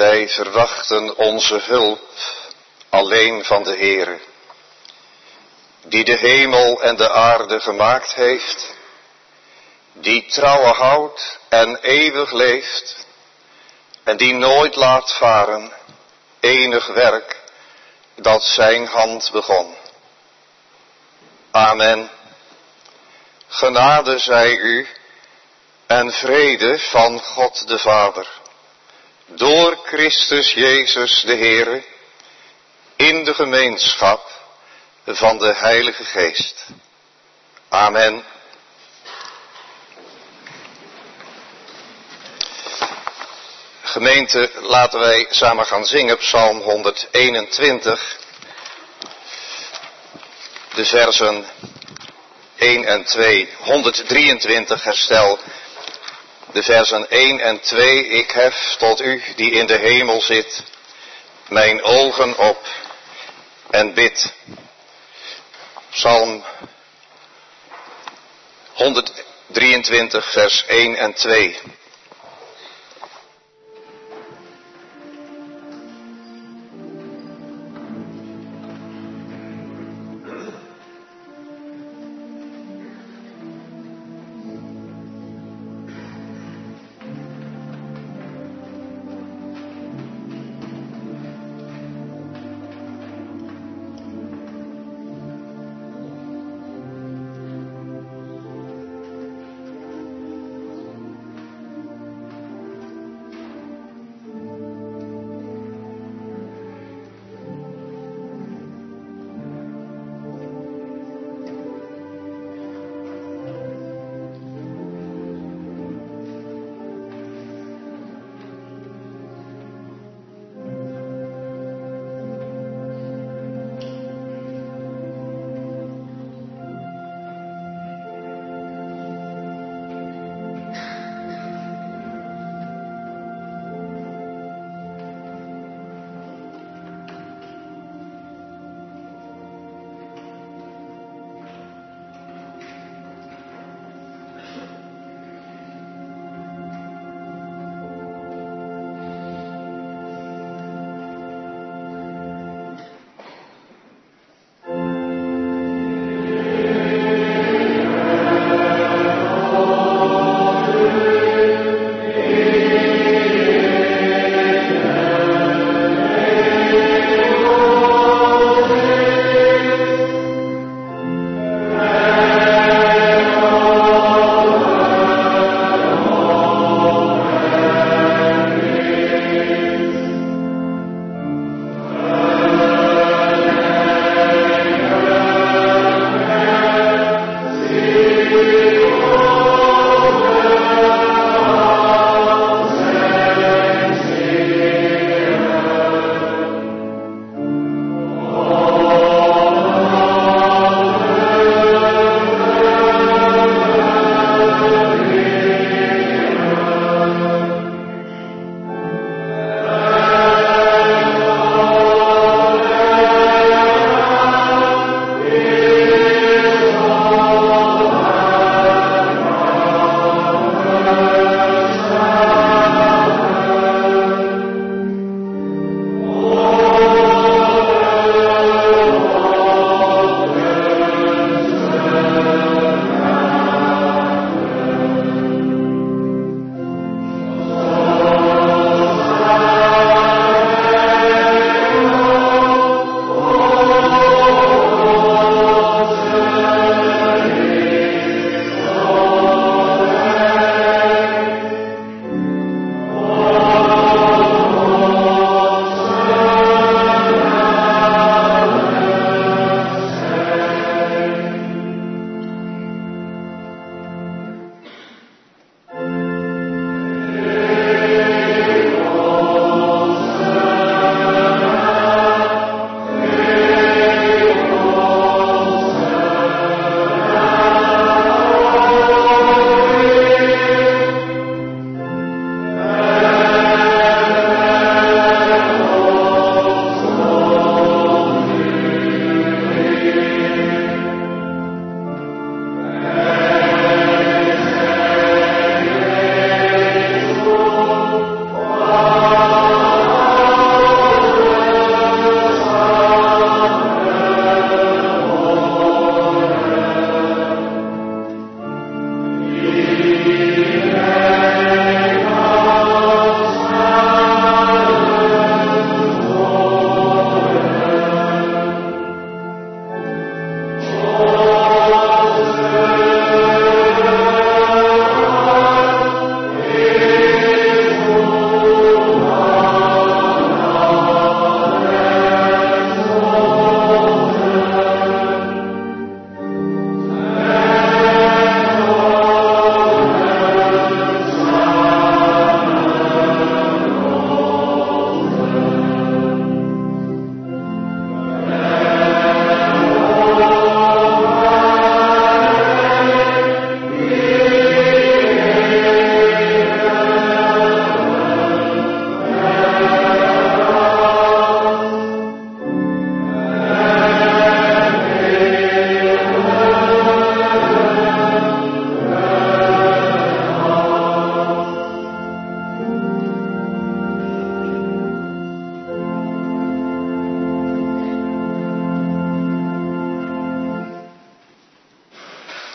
Wij verwachten onze hulp alleen van de Heere, die de hemel en de aarde gemaakt heeft, die trouwe houdt en eeuwig leeft, en die nooit laat varen enig werk dat zijn hand begon. Amen. Genade zij u en vrede van God de Vader, door Christus Jezus de Heere, in de gemeenschap van de Heilige Geest. Amen. Gemeente, laten wij samen gaan zingen Psalm 121, de versen 1 en 2, 123 herstel, de versen 1 en 2. Ik hef tot u die in de hemel zit, mijn ogen op en bid. Psalm 123 vers 1 en 2.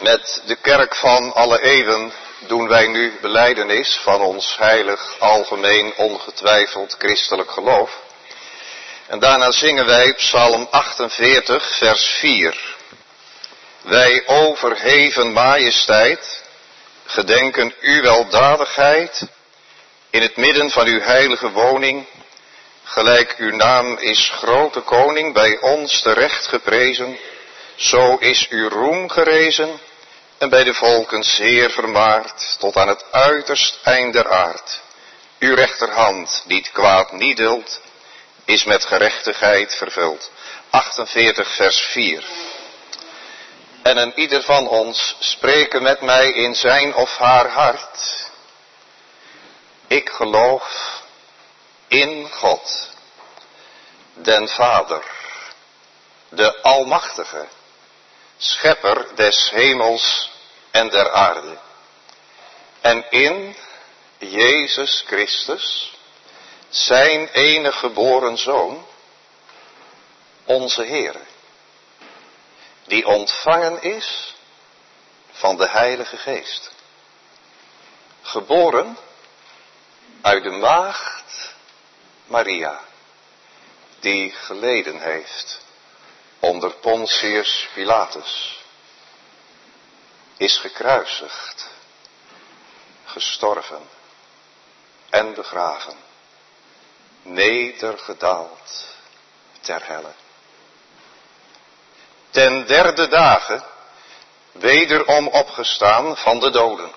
Met de kerk van alle eeuwen doen wij nu belijdenis van ons heilig, algemeen, ongetwijfeld christelijk geloof. En daarna zingen wij Psalm 48, vers 4. Wij overheven majesteit, gedenken uw weldadigheid, in het midden van uw heilige woning. Gelijk uw naam is grote koning, bij ons terecht geprezen. Zo is uw roem gerezen en bij de volken zeer vermaard, tot aan het uiterst eind der aard. Uw rechterhand, die het kwaad niet duldt, is met gerechtigheid vervuld. 48 vers 4. En een ieder van ons spreken met mij in zijn of haar hart. Ik geloof in God, den Vader, de Almachtige, Schepper des hemels en der aarde. En in Jezus Christus, zijn enige geboren Zoon, onze Heere, die ontvangen is van de Heilige Geest. Geboren uit de maagd Maria, die geleden heeft onder Pontius Pilatus, is gekruisigd, gestorven en begraven, nedergedaald ter helle. Ten derde dage wederom opgestaan van de doden,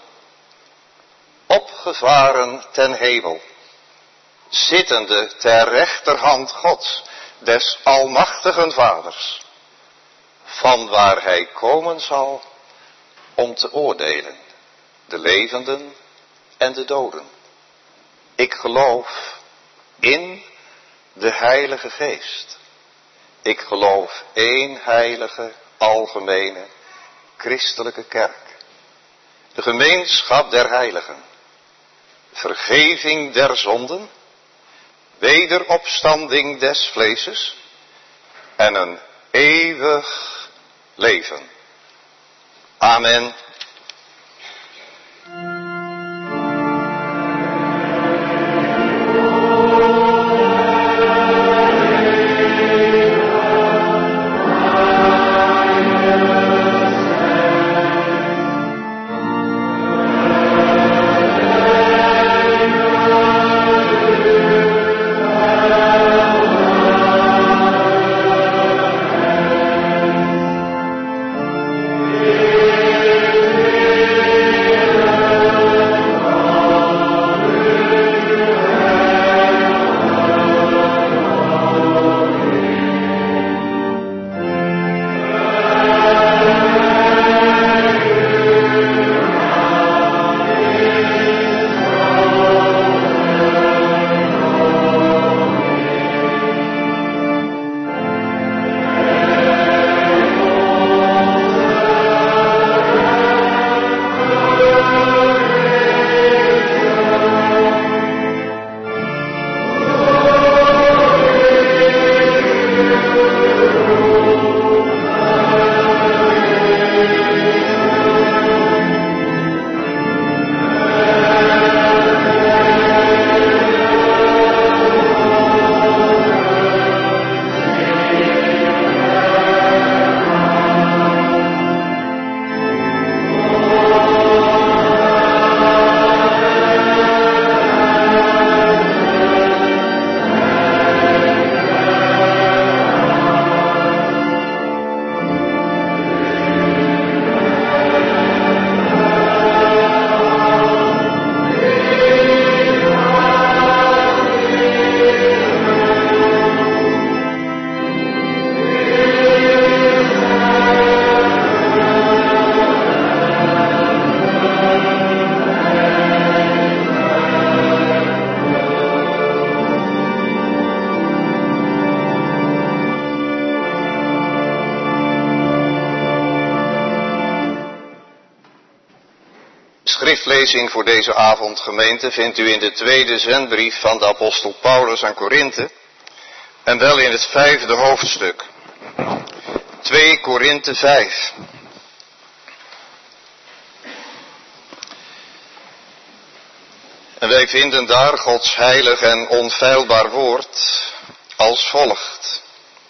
opgevaren ten hemel, zittende ter rechterhand Gods, des almachtigen Vaders, van waar hij komen zal om te oordelen, de levenden en de doden. Ik geloof in de Heilige Geest. Ik geloof één heilige, algemene, christelijke kerk. De gemeenschap der heiligen. Vergeving der zonden. Wederopstanding des vleeses. En een eeuwig leven. Amen. Schriftlezing voor deze avond, gemeente, vindt u in de tweede zendbrief van de apostel Paulus aan Korinthe, en wel in het 5e hoofdstuk. 2 Korinthe 5. En wij vinden daar Gods heilig en onfeilbaar woord als volgt.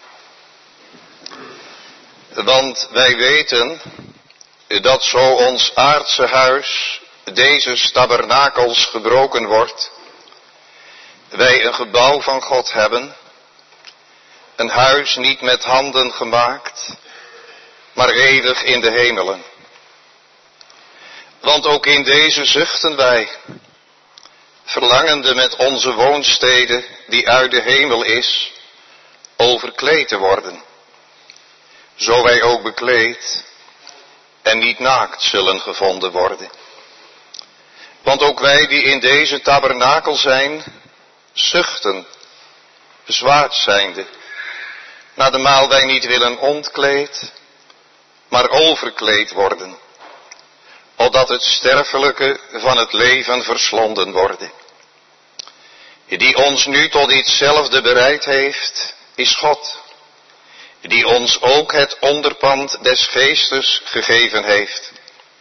Want wij weten dat zo ons aardse huis, deze tabernakels, gebroken wordt, wij een gebouw van God hebben, een huis niet met handen gemaakt, maar eeuwig in de hemelen. Want ook in deze zuchten wij, verlangende met onze woonstede, die uit de hemel is, overkleed te worden. Zo wij ook bekleed en niet naakt zullen gevonden worden. Want ook wij die in deze tabernakel zijn, zuchten, bezwaard zijnde, naar de maal wij niet willen ontkleed, maar overkleed worden, opdat het sterfelijke van het leven verslonden worden. Die ons nu tot ditzelfde bereid heeft, is God, die ons ook het onderpand des geestes gegeven heeft.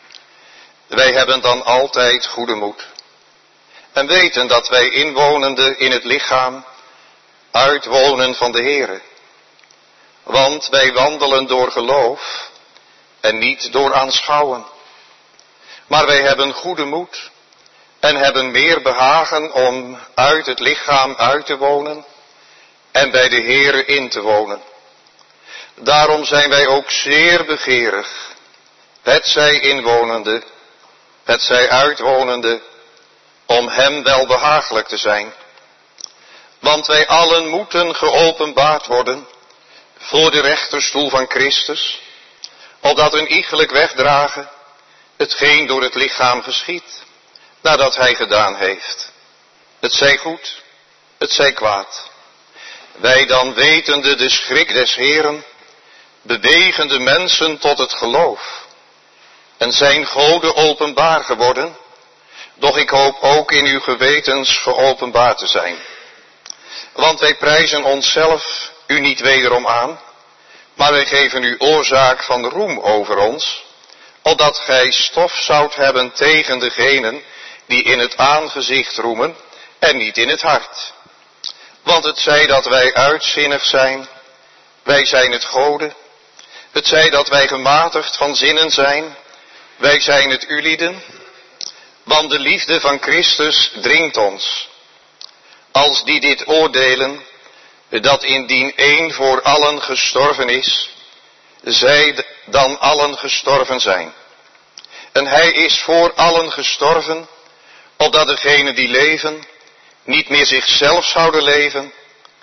Wij hebben dan altijd goede moed en weten dat wij inwonende in het lichaam uitwonen van de Heere. Want wij wandelen door geloof en niet door aanschouwen. Maar wij hebben goede moed en hebben meer behagen om uit het lichaam uit te wonen en bij de Heere in te wonen. Daarom zijn wij ook zeer begeerig, hetzij inwonende, hetzij uitwonende, om hem welbehagelijk te zijn. Want wij allen moeten geopenbaard worden voor de rechterstoel van Christus, opdat een iegelijk wegdragen hetgeen door het lichaam geschiedt, nadat hij gedaan heeft. Het zij goed, het zij kwaad. Wij dan wetende de schrik des Heeren, bewegen de mensen tot het geloof, en zijn goden openbaar geworden, doch ik hoop ook in uw gewetens geopenbaard te zijn. Want wij prijzen onszelf u niet wederom aan, maar wij geven u oorzaak van roem over ons, opdat gij stof zoudt hebben tegen degenen die in het aangezicht roemen en niet in het hart. Want het zij dat wij uitzinnig zijn, wij zijn het goden. Het zij dat wij gematigd van zinnen zijn, wij zijn het ulieden. Want de liefde van Christus dringt ons. Als die dit oordelen, dat indien één voor allen gestorven is, zij dan allen gestorven zijn. En hij is voor allen gestorven, opdat degenen die leven, niet meer zichzelf zouden leven,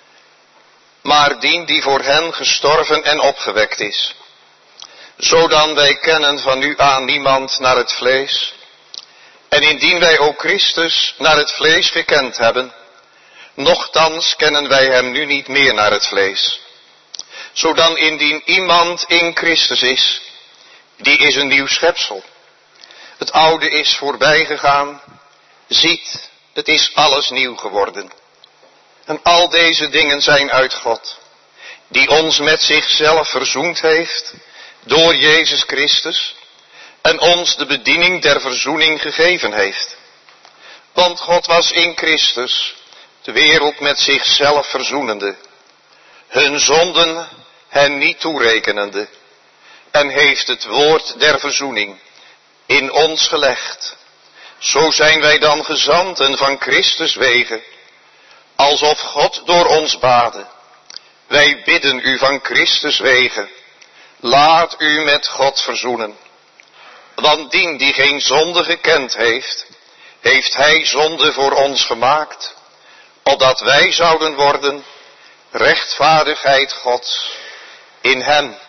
maar die voor hen gestorven en opgewekt is. Zodan wij kennen van nu aan niemand naar het vlees, en indien wij ook Christus naar het vlees gekend hebben, nochtans kennen wij hem nu niet meer naar het vlees. Zodan indien iemand in Christus is, die is een nieuw schepsel. Het oude is voorbij gegaan, ziet, het is alles nieuw geworden. En al deze dingen zijn uit God, die ons met zichzelf verzoend heeft door Jezus Christus en ons de bediening der verzoening gegeven heeft. Want God was in Christus de wereld met zichzelf verzoenende, hun zonden hen niet toerekenende, en heeft het woord der verzoening in ons gelegd. Zo zijn wij dan gezanten van Christus wegen, alsof God door ons bade. Wij bidden u van Christus wegen, laat u met God verzoenen. Want die geen zonde gekend heeft, heeft hij zonde voor ons gemaakt, opdat wij zouden worden rechtvaardigheid Gods in hem.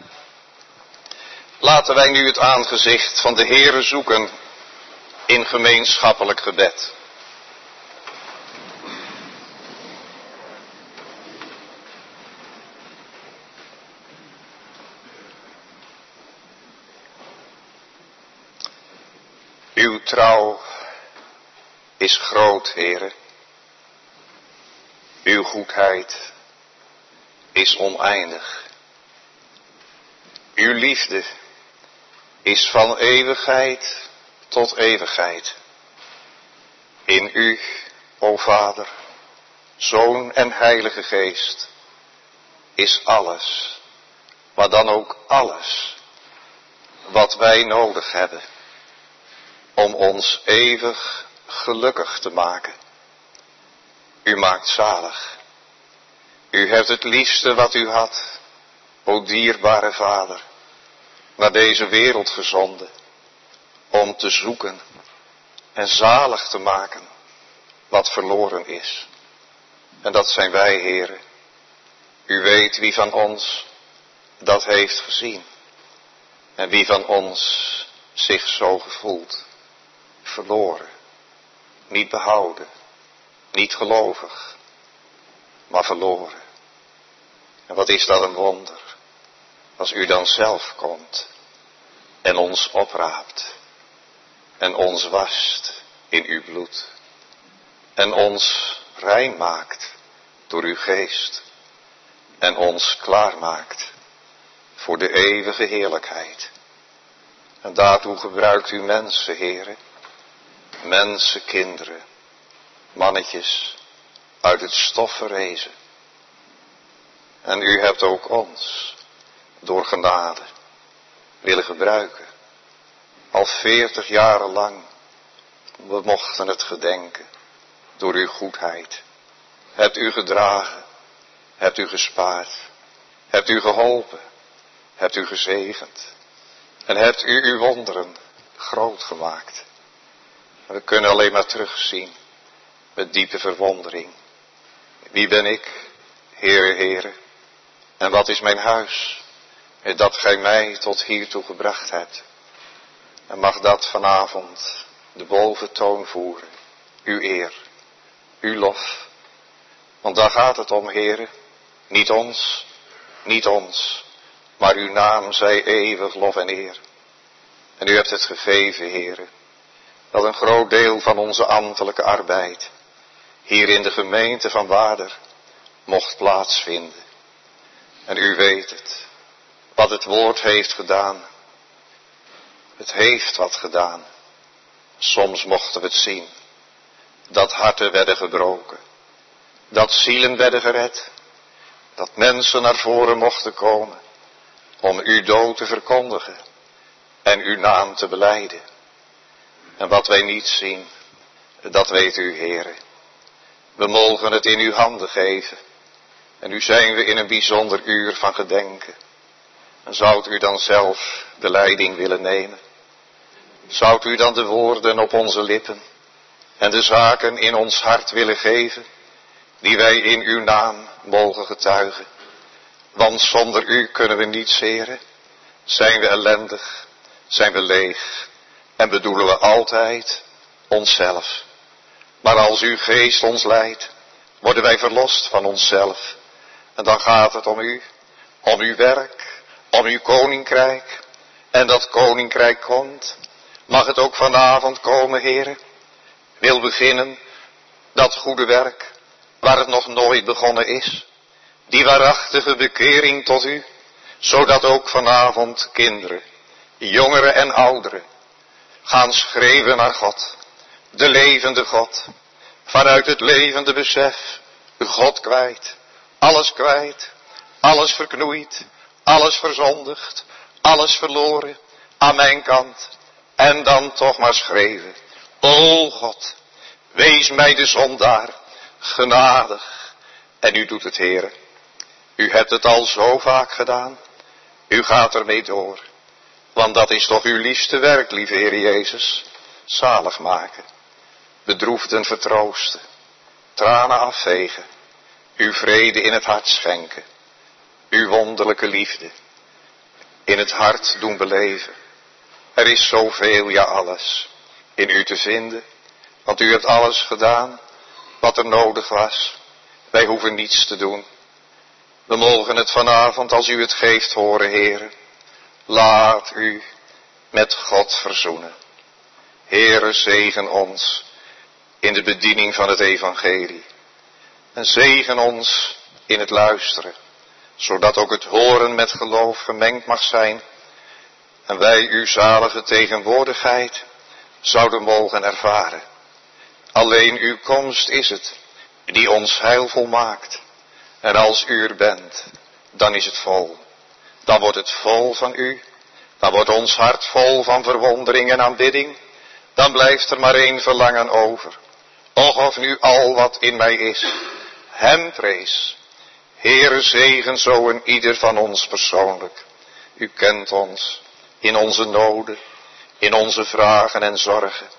Laten wij nu het aangezicht van de Heere zoeken in gemeenschappelijk gebed. Uw trouw is groot, Heere. Uw goedheid is oneindig. Uw liefde is van eeuwigheid tot eeuwigheid. In u, o Vader, Zoon en Heilige Geest, is alles, maar dan ook alles, wat wij nodig hebben om ons eeuwig gelukkig te maken. U maakt zalig. U hebt het liefste wat u had, o dierbare Vader, naar deze wereld gezonden, om te zoeken en zalig te maken wat verloren is. En dat zijn wij, Heere. U weet wie van ons dat heeft gezien en wie van ons zich zo gevoelt. Verloren, niet behouden, niet gelovig, maar verloren. En wat is dat een wonder, als u dan zelf komt en ons opraapt en ons wast in uw bloed en ons rein maakt door uw geest en ons klaarmaakt voor de eeuwige heerlijkheid. En daartoe gebruikt u mensen, Heere, mensenkinderen, mannetjes uit het stof verrezen. En u hebt ook ons door genade willen gebruiken. Al 40 jaren lang, we mochten het gedenken door uw goedheid. Hebt u gedragen, hebt u gespaard, hebt u geholpen, hebt u gezegend. En hebt u uw wonderen groot gemaakt. We kunnen alleen maar terugzien met diepe verwondering. Wie ben ik, Heere, Heere? En wat is mijn huis, dat gij mij tot hiertoe gebracht hebt? En mag dat vanavond de boventoon voeren, uw eer, uw lof. Want daar gaat het om, Heere, niet ons, maar uw naam zij eeuwig lof en eer. En u hebt het gegeven, Heere, dat een groot deel van onze ambtelijke arbeid hier in de gemeente van Waarder mocht plaatsvinden. En u weet het, wat het woord heeft gedaan. Het heeft wat gedaan. Soms mochten we het zien, dat harten werden gebroken, dat zielen werden gered, dat mensen naar voren mochten komen om uw dood te verkondigen en uw naam te belijden. En wat wij niet zien, dat weet u, Heere. We mogen het in uw handen geven. En nu zijn we in een bijzonder uur van gedenken. En zoudt u dan zelf de leiding willen nemen? Zoudt u dan de woorden op onze lippen en de zaken in ons hart willen geven, die wij in uw naam mogen getuigen? Want zonder u kunnen we niets, Heere. Zijn we ellendig, zijn we leeg en bedoelen we altijd onszelf. Maar als uw geest ons leidt, worden wij verlost van onszelf. En dan gaat het om u, om uw werk, om uw koninkrijk. En dat koninkrijk komt. Mag het ook vanavond komen, Heere? Wil beginnen dat goede werk, waar het nog nooit begonnen is. Die waarachtige bekering tot u, zodat ook vanavond kinderen, jongeren en ouderen, gaan schreeuwen naar God, de levende God, vanuit het levende besef, God kwijt, alles verknoeid, alles verzondigd, alles verloren, aan mijn kant, en dan toch maar schreeuwen, o God, wees mij de zondaar, genadig, en u doet het, Heere. U hebt het al zo vaak gedaan, u gaat ermee door, want dat is toch uw liefste werk, lieve Heer Jezus, zalig maken, bedroefden vertroosten, tranen afvegen, uw vrede in het hart schenken, uw wonderlijke liefde in het hart doen beleven. Er is zoveel, ja alles, in u te vinden, want u hebt alles gedaan wat er nodig was. Wij hoeven niets te doen. We mogen het vanavond, als u het geeft, horen, Heere. Laat u met God verzoenen. Heere, zegen ons in de bediening van het evangelie. En zegen ons in het luisteren, zodat ook het horen met geloof gemengd mag zijn. En wij uw zalige tegenwoordigheid zouden mogen ervaren. Alleen uw komst is het, die ons heil volmaakt. En als u er bent, dan is het vol. Dan wordt het vol van u. Dan wordt ons hart vol van verwondering en aanbidding. Dan blijft er maar één verlangen over. Och, of nu al wat in mij is, hem prees. Heere, zegen zo en ieder van ons persoonlijk. U kent ons in onze noden, in onze vragen en zorgen,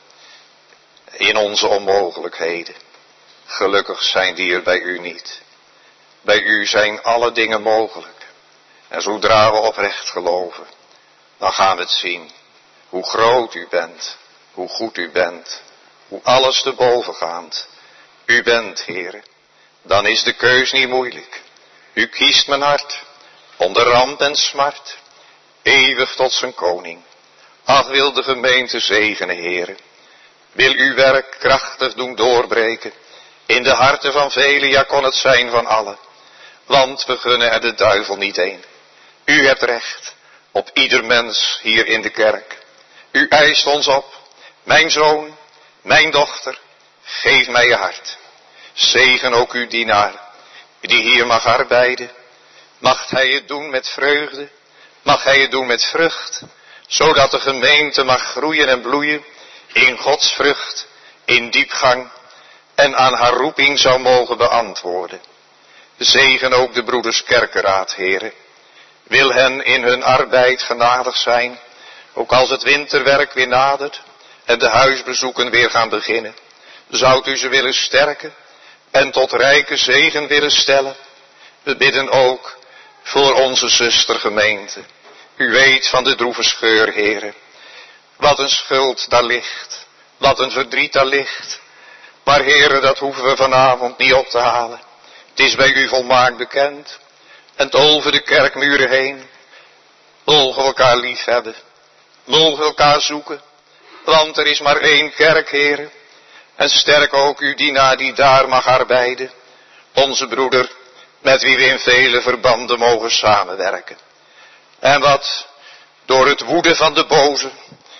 in onze onmogelijkheden. Gelukkig zijn die er bij u niet. Bij u zijn alle dingen mogelijk. En zodra we oprecht geloven, dan gaan we het zien. Hoe groot u bent, hoe goed u bent, hoe alles te bovengaand u bent, Heere. Dan is de keus niet moeilijk. U kiest mijn hart, onder ramp en smart, eeuwig tot zijn koning. Ach, wil de gemeente zegenen, Heere. Wil uw werk krachtig doen doorbreken, in de harten van velen, ja kon het zijn van allen. Want we gunnen er de duivel niet heen. U hebt recht op ieder mens hier in de kerk. U eist ons op, mijn zoon, mijn dochter, geef mij je hart. Zegen ook uw dienaar, die hier mag arbeiden. Mag hij het doen met vreugde, mag hij het doen met vrucht, zodat de gemeente mag groeien en bloeien in Gods vrucht, in diepgang en aan haar roeping zou mogen beantwoorden. Zegen ook de broeders kerkeraad, Heere. Wil hen in hun arbeid genadig zijn, ook als het winterwerk weer nadert en de huisbezoeken weer gaan beginnen. Zoudt u ze willen sterken en tot rijke zegen willen stellen. We bidden ook voor onze zustergemeente. U weet van de droeve scheur, Heere. Wat een schuld daar ligt, wat een verdriet daar ligt. Maar Heere, dat hoeven we vanavond niet op te halen. Het is bij u volmaakt bekend. En over de kerkmuren heen mogen we elkaar lief hebben. Mogen we elkaar zoeken. Want er is maar één kerk, Heere. En sterk ook uw dienaar die daar mag arbeiden. Onze broeder, met wie we in vele verbanden mogen samenwerken. En wat door het woede van de boze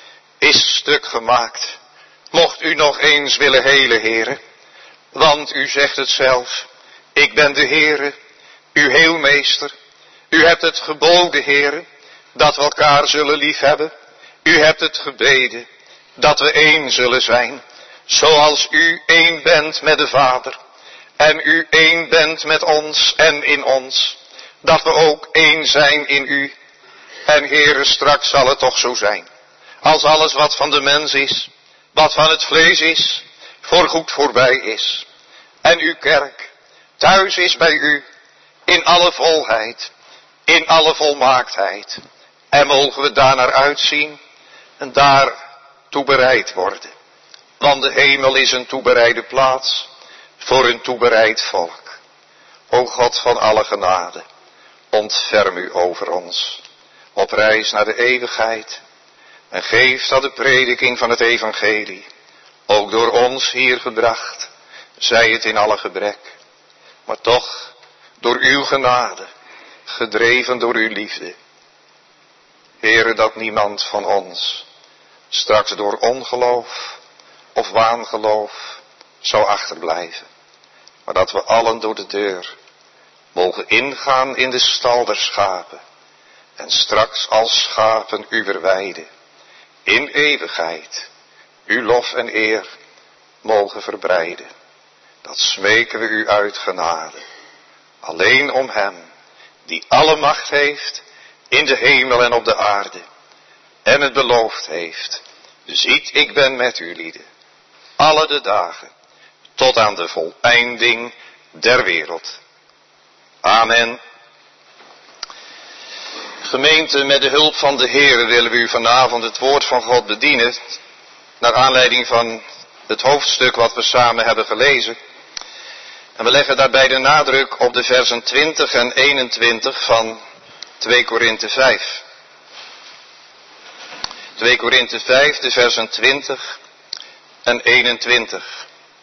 is stuk gemaakt. Mocht u nog eens willen helen, Heere. Want u zegt het zelf. Ik ben de Heere, uw heelmeester. U hebt het geboden, Heere, dat we elkaar zullen liefhebben. U hebt het gebeden, dat we één zullen zijn. Zoals u één bent met de Vader. En u één bent met ons en in ons. Dat we ook één zijn in u. En Heere, straks zal het toch zo zijn. Als alles wat van de mens is, wat van het vlees is, voorgoed voorbij is. En uw kerk thuis is bij u, in alle volheid, in alle volmaaktheid. En mogen we daar naar uitzien en daartoe bereid worden. Want de hemel is een toebereide plaats voor een toebereid volk. O God van alle genade, ontferm u over ons, op reis naar de eeuwigheid. En geef dat de prediking van het evangelie, ook door ons hier gebracht, zij het in alle gebrek, maar toch door uw genade, gedreven door uw liefde. Heere, dat niemand van ons straks door ongeloof of waangeloof zou achterblijven, maar dat we allen door de deur mogen ingaan in de stal der schapen en straks als schapen uwer weide in eeuwigheid uw lof en eer mogen verbreiden. Dat smeken we u uit genade, alleen om hem die alle macht heeft in de hemel en op de aarde en het beloofd heeft. Ziet, ik ben met u lieden, alle de dagen, tot aan de voleinding der wereld. Amen. Gemeente, met de hulp van de Heere willen we u vanavond het woord van God bedienen, naar aanleiding van het hoofdstuk wat we samen hebben gelezen. En we leggen daarbij de nadruk op de versen 20 en 21 van 2 Korinthe 5. 2 Korinthe 5, de versen 20 en 21.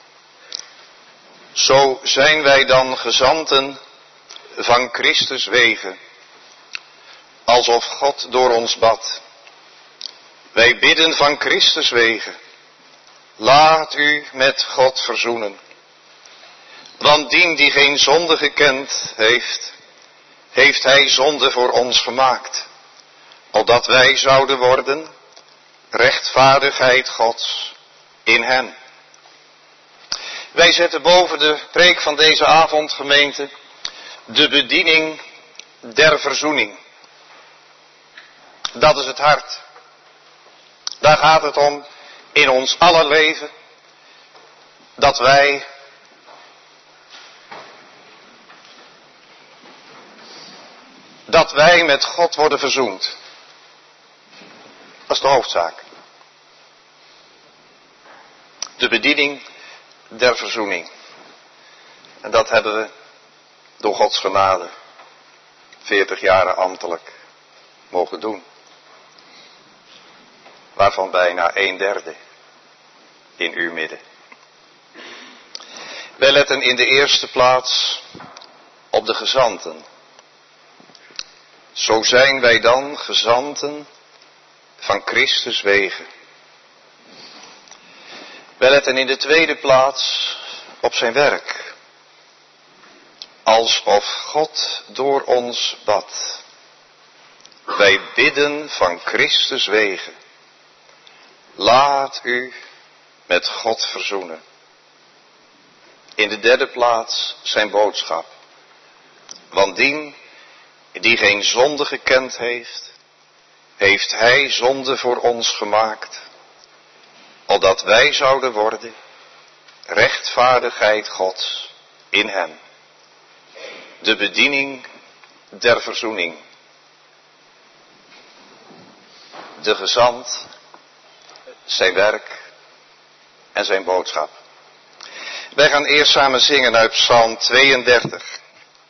Zo zijn wij dan gezanten van Christus wegen, alsof God door ons bad. Wij bidden van Christus wegen, laat u met God verzoenen. Want die geen zonde gekend heeft, heeft hij zonde voor ons gemaakt, opdat wij zouden worden rechtvaardigheid Gods in hem. Wij zetten boven de preek van deze avond, gemeente, de bediening der verzoening. Dat is het hart. Daar gaat het om in ons aller leven, dat wij met God worden verzoend. Dat is de hoofdzaak. De bediening der verzoening. En dat hebben we door Gods genade 40 jaren ambtelijk mogen doen. Waarvan bijna 1/3 in uw midden. Wij letten in de eerste plaats op de gezanten. Zo zijn wij dan gezanten van Christus wegen. Wij letten in de tweede plaats op zijn werk. Alsof God door ons bad. Wij bidden van Christus wegen. Laat u met God verzoenen. In de derde plaats zijn boodschap. Want die geen zonde gekend heeft, heeft hij zonde voor ons gemaakt, opdat wij zouden worden rechtvaardigheid Gods in hem. De bediening der verzoening. De gezant, zijn werk en zijn boodschap. Wij gaan eerst samen zingen uit Psalm 32.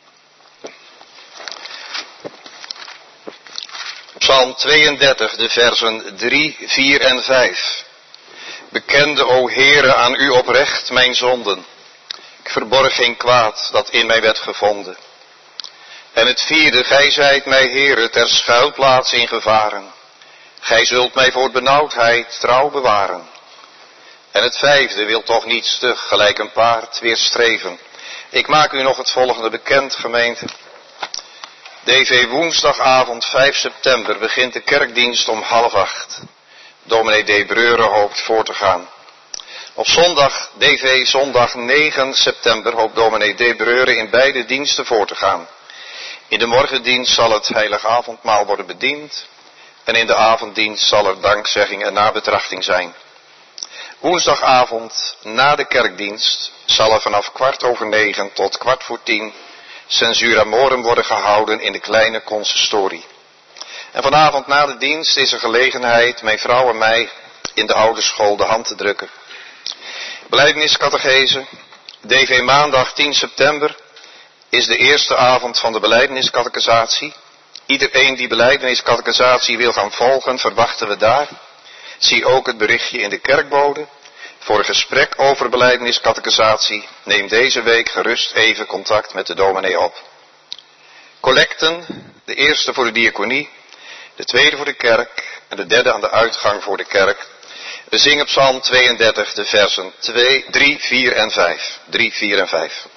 Psalm 32, de versen 3, 4 en 5. Bekende, o Heere, aan u oprecht mijn zonden. Ik verborg geen kwaad dat in mij werd gevonden. En het vierde, gij zijt mij, Heere, ter schuilplaats in gevaren. Gij zult mij voor benauwdheid trouw bewaren. En het vijfde, wil toch niet stug, gelijk een paard, weerstreven. Ik maak u nog het volgende bekend, gemeente. DV woensdagavond 5 september begint de kerkdienst om 7:30. Dominee D. Breuren hoopt voor te gaan. Op zondag, DV zondag 9 september, hoopt dominee D. Breuren in beide diensten voor te gaan. In de morgendienst zal het heilige avondmaal worden bediend. En in de avonddienst zal er dankzegging en nabetrachting zijn. Woensdagavond, na de kerkdienst, zal er vanaf 9:15 tot 10:15 censura morum worden gehouden in de kleine consistorie. En vanavond na de dienst is er gelegenheid mijn vrouw en mij in de oude school de hand te drukken. Belijdeniscategese, DV maandag 10 september, is de eerste avond van de belijdeniscatechisatie. Iedereen die belijdeniscatechisatie wil gaan volgen, verwachten we daar. Zie ook het berichtje in de kerkbode. Voor een gesprek over belijdeniscatechisatie neem deze week gerust even contact met de dominee op. Collecten, de eerste voor de diaconie, de tweede voor de kerk en de derde aan de uitgang voor de kerk. We zingen Psalm 32, de versen 3, 4 en 5. 3, 4 en 5.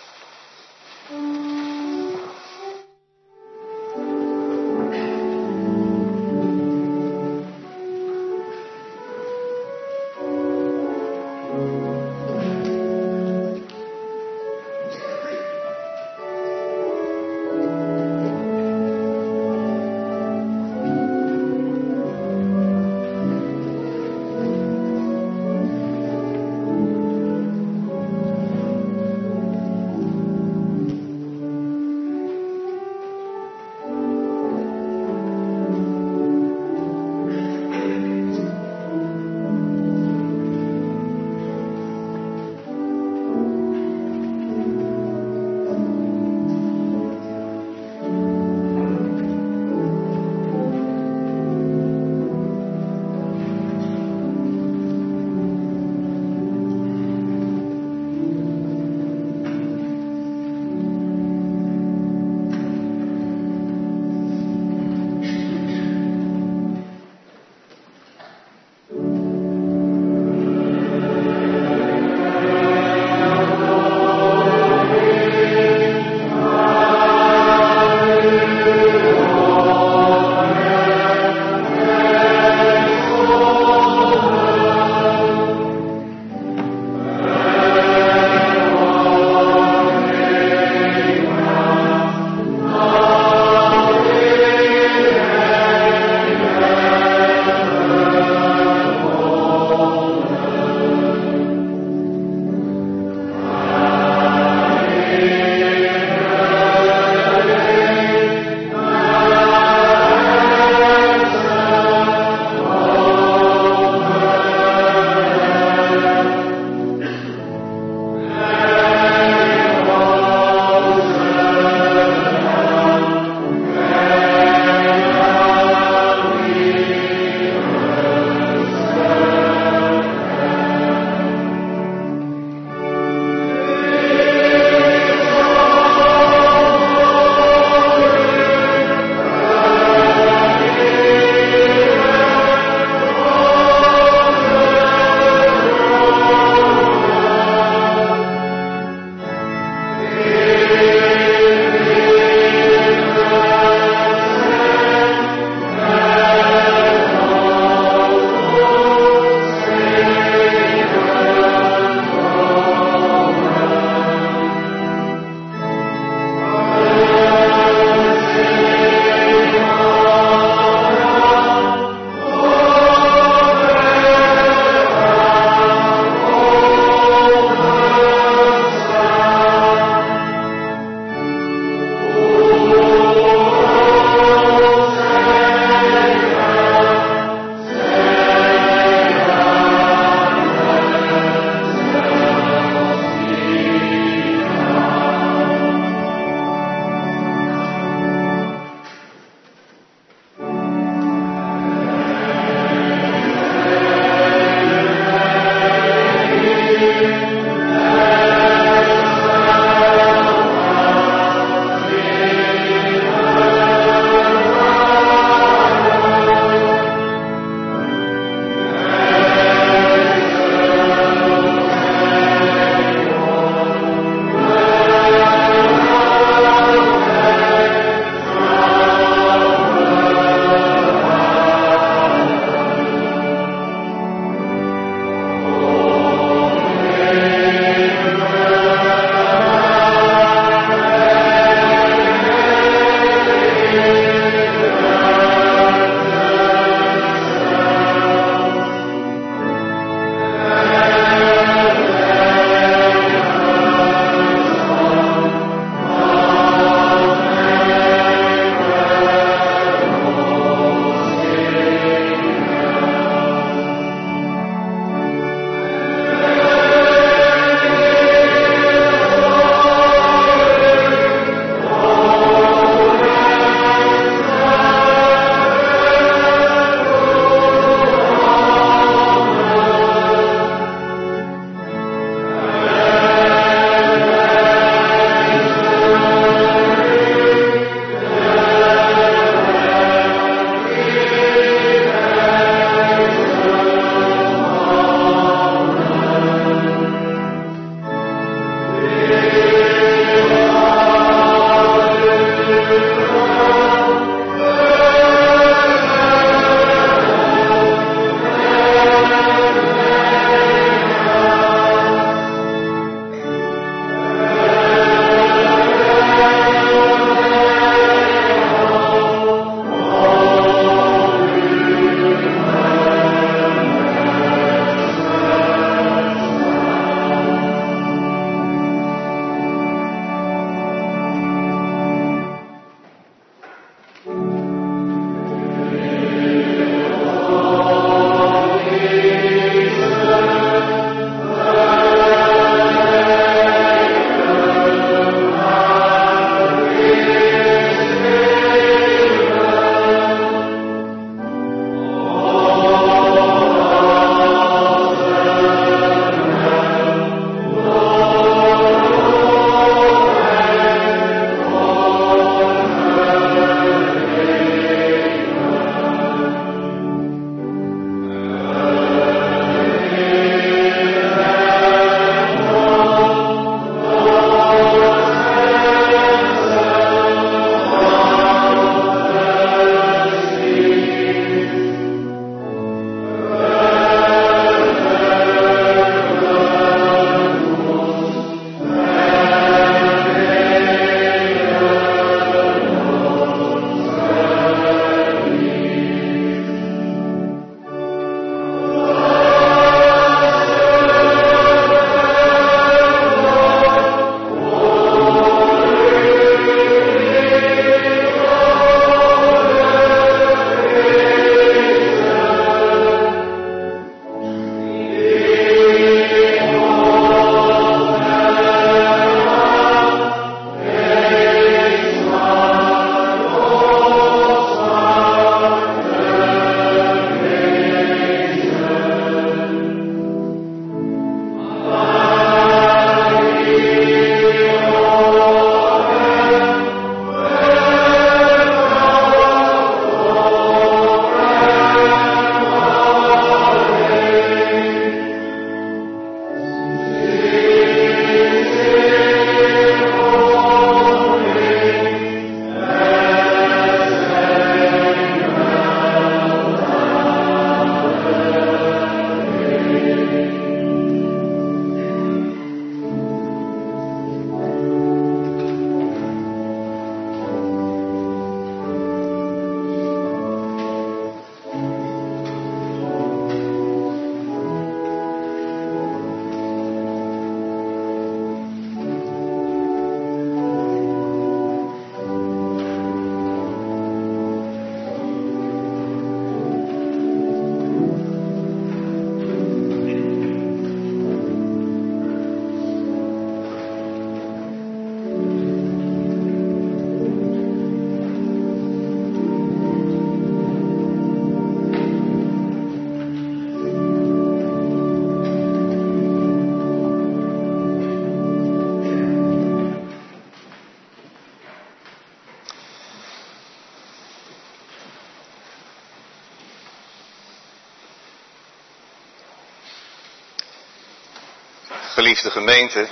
Geliefde gemeente,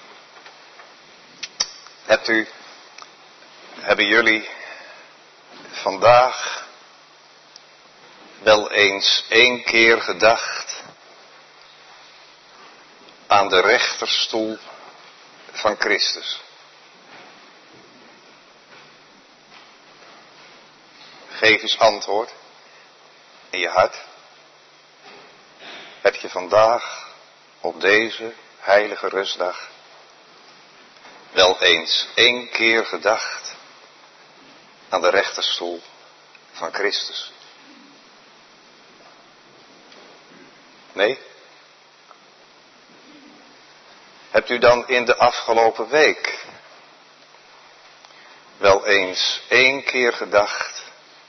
hebben jullie vandaag wel eens 1 keer gedacht aan de rechterstoel van Christus? Geef eens antwoord in je hart. Heb je vandaag op deze heilige rustdag wel eens 1 keer gedacht aan de rechterstoel van Christus? Nee? Hebt u dan in de afgelopen week wel eens 1 keer gedacht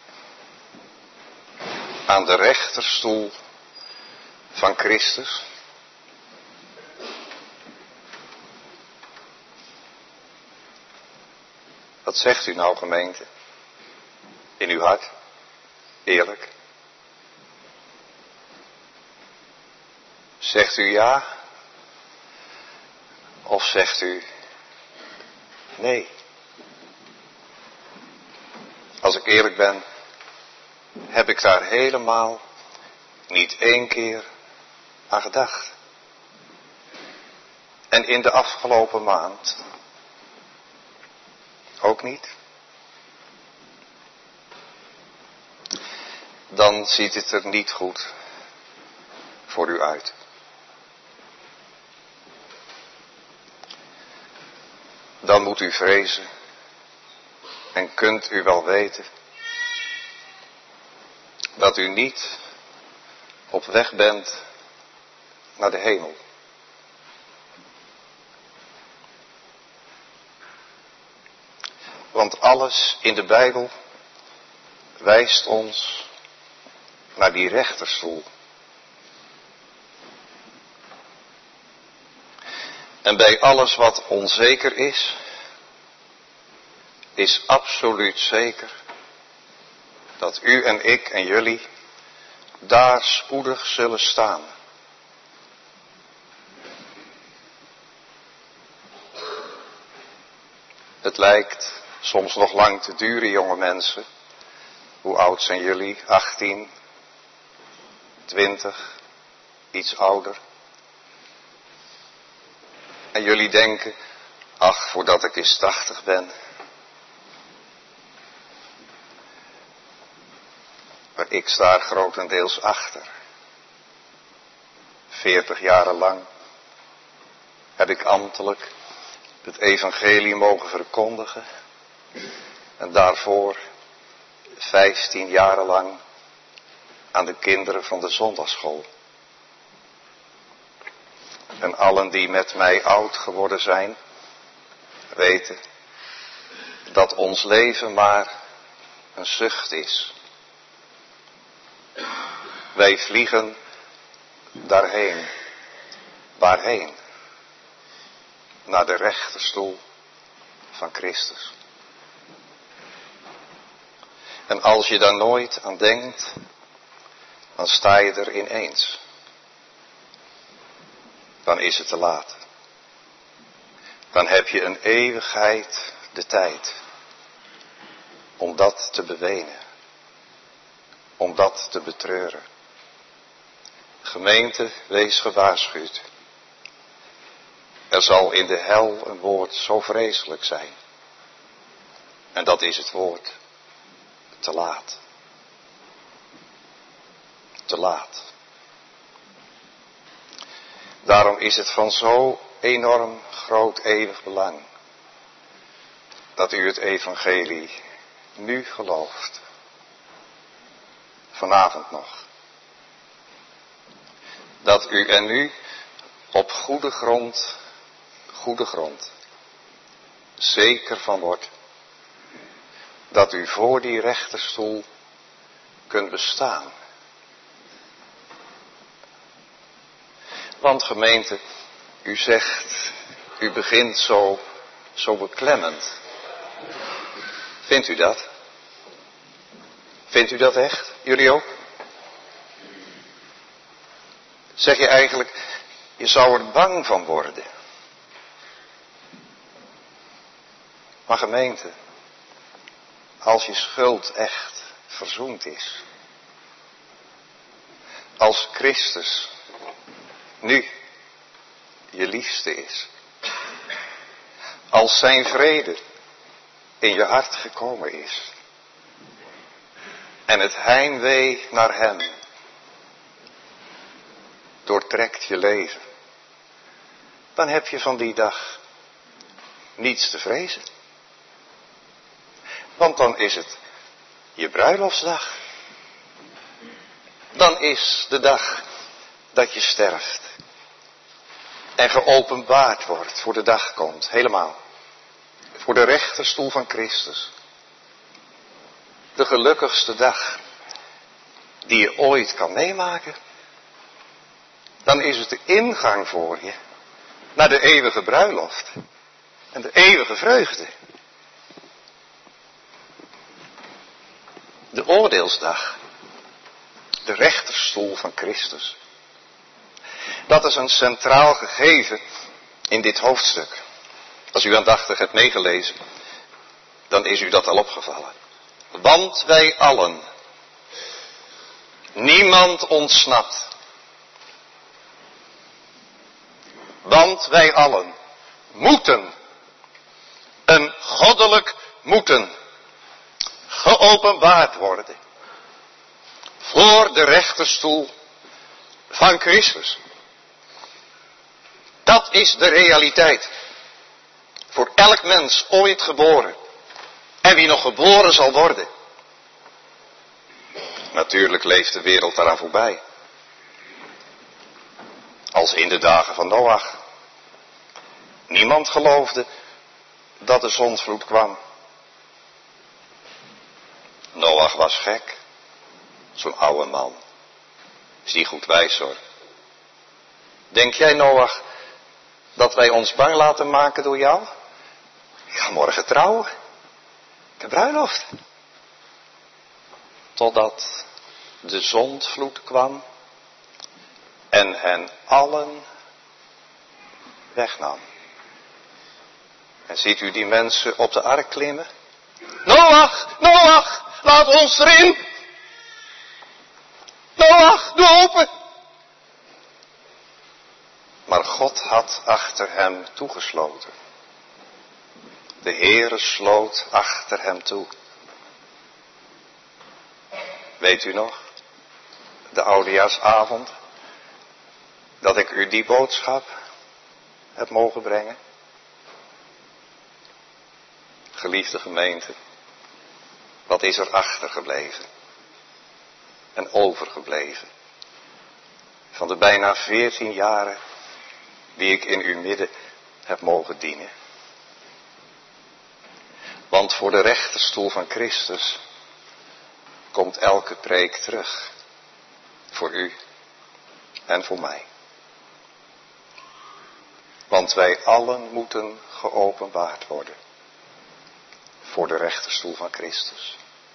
aan de rechterstoel van Christus? Wat zegt u nou, gemeente? In uw hart? Eerlijk? Zegt u ja? Of zegt u nee? Als ik eerlijk ben, heb ik daar helemaal niet 1 keer aan gedacht. En in de afgelopen maand ook niet. Dan ziet het er niet goed voor u uit. Dan moet u vrezen en kunt u wel weten dat u niet op weg bent naar de hemel. Want alles in de Bijbel wijst ons naar die rechterstoel. En bij alles wat onzeker is absoluut zeker dat u en ik en jullie daar spoedig zullen staan. Het lijkt soms nog lang te duren, jonge mensen. Hoe oud zijn jullie? 18, 20, iets ouder. En jullie denken, ach, voordat ik eens 80 ben. Maar ik sta er grotendeels achter. 40 jaren lang heb ik ambtelijk het evangelie mogen verkondigen. En daarvoor 15 jaren lang aan de kinderen van de zondagsschool. En allen die met mij oud geworden zijn, weten dat ons leven maar een zucht is. Wij vliegen daarheen. Waarheen? Naar de rechterstoel van Christus. En als je daar nooit aan denkt, dan sta je er ineens. Dan is het te laat. Dan heb je een eeuwigheid de tijd om dat te bewenen. Om dat te betreuren. Gemeente, wees gewaarschuwd. Er zal in de hel een woord zo vreselijk zijn. En dat is het woord te laat. Te laat. Daarom is het van zo enorm groot eeuwig belang dat u het evangelie nu gelooft. Vanavond nog. Dat u er nu op goede grond, zeker van wordt dat u voor die rechterstoel kunt bestaan. Want gemeente, u zegt, u begint zo beklemmend. Vindt u dat? Vindt u dat echt? Jullie ook? Zeg je eigenlijk, Je zou er bang van worden. Maar gemeente, als je schuld echt verzoend is. Als Christus nu je liefste is. Als zijn vrede in je hart gekomen is. En het heimwee naar hem doortrekt je leven. Dan heb je van die dag niets te vrezen. Want dan is het je bruiloftsdag. Dan is de dag dat je sterft. En geopenbaard wordt, voor de dag komt, helemaal. Voor de rechterstoel van Christus. De gelukkigste dag die je ooit kan meemaken. Dan is het de ingang voor je naar de eeuwige bruiloft. En de eeuwige vreugde. De oordeelsdag. De rechterstoel van Christus. Dat is een centraal gegeven in dit hoofdstuk. Als u aandachtig hebt meegelezen, dan is u dat al opgevallen. Want wij allen, niemand ontsnapt. Want wij allen moeten, een goddelijk moeten, geopenbaard worden. Voor de rechterstoel van Christus. Dat is de realiteit. Voor elk mens ooit geboren. En wie nog geboren zal worden. Natuurlijk leeft de wereld daaraan voorbij. Als in de dagen van Noach. Niemand geloofde dat de zondvloed kwam. Noach was gek. Zo'n oude man. Is die goed wijs hoor. Denk jij Noach dat wij ons bang laten maken door jou? Ik ga morgen trouwen. De bruiloft. Totdat de zondvloed kwam. En hen allen wegnam. En ziet u die mensen op de ark klimmen? Noach, Noach, laat ons erin. Noach, doe open. Maar God had achter hem toegesloten. De Heere sloot achter hem toe. Weet u nog, de oudejaarsavond, dat ik u die boodschap heb mogen brengen? Geliefde gemeente, wat is er achtergebleven en overgebleven van de bijna 14 jaren die ik in uw midden heb mogen dienen? Want voor de rechterstoel van Christus komt elke preek terug. Voor u en voor mij. Want wij allen moeten geopenbaard worden. Voor de rechterstoel van Christus.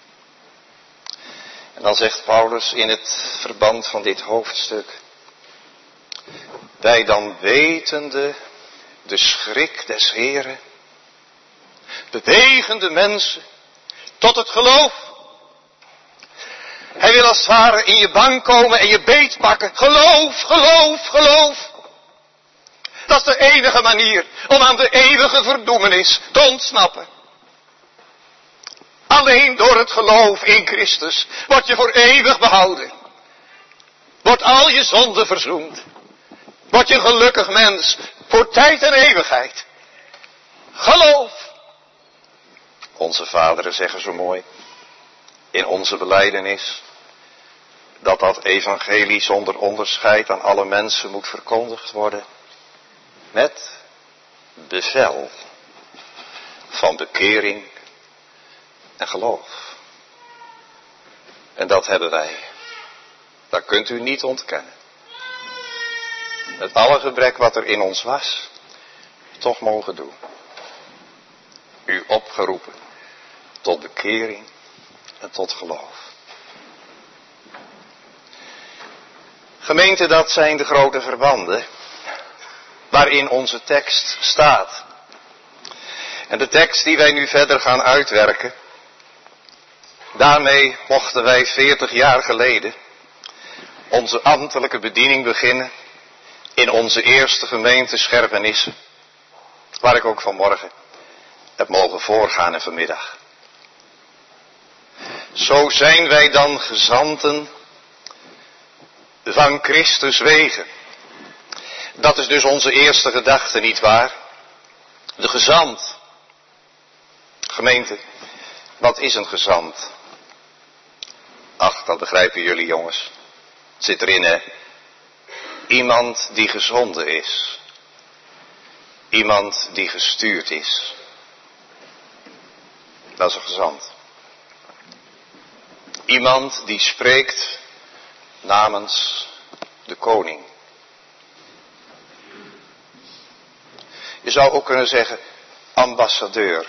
En dan zegt Paulus in het verband van dit hoofdstuk. Wij dan wetende de schrik des Heren. Bewegen de mensen tot het geloof. Hij wil als het ware in je bank komen en je beet pakken. Geloof, geloof, geloof. Dat is de enige manier om aan de eeuwige verdoemenis te ontsnappen. Alleen door het geloof in Christus word je voor eeuwig behouden. Wordt al je zonden verzoend. Word je een gelukkig mens voor tijd en eeuwigheid. Geloof. Onze vaderen zeggen zo mooi in onze belijdenis dat dat evangelie zonder onderscheid aan alle mensen moet verkondigd worden met bevel van bekering en geloof. En dat hebben wij. Dat kunt u niet ontkennen. Met alle gebrek wat er in ons was, toch mogen doen. U opgeroepen tot bekering en tot geloof. Gemeente, dat zijn de grote verbanden waarin onze tekst staat. En de tekst die wij nu verder gaan uitwerken, daarmee mochten wij 40 jaar geleden onze ambtelijke bediening beginnen in onze eerste gemeente Scherpenisse, waar ik ook vanmorgen heb mogen voorgaan en vanmiddag. Zo zijn wij dan gezanten van Christus wegen. Dat is dus onze eerste gedachte, nietwaar? De gezant. Gemeente, wat is een gezant? Ach, dat begrijpen jullie jongens. Het zit erin, hè? Iemand die gezonden is. Iemand die gestuurd is. Dat is een gezant. Iemand die spreekt namens de koning. Je zou ook kunnen zeggen ambassadeur.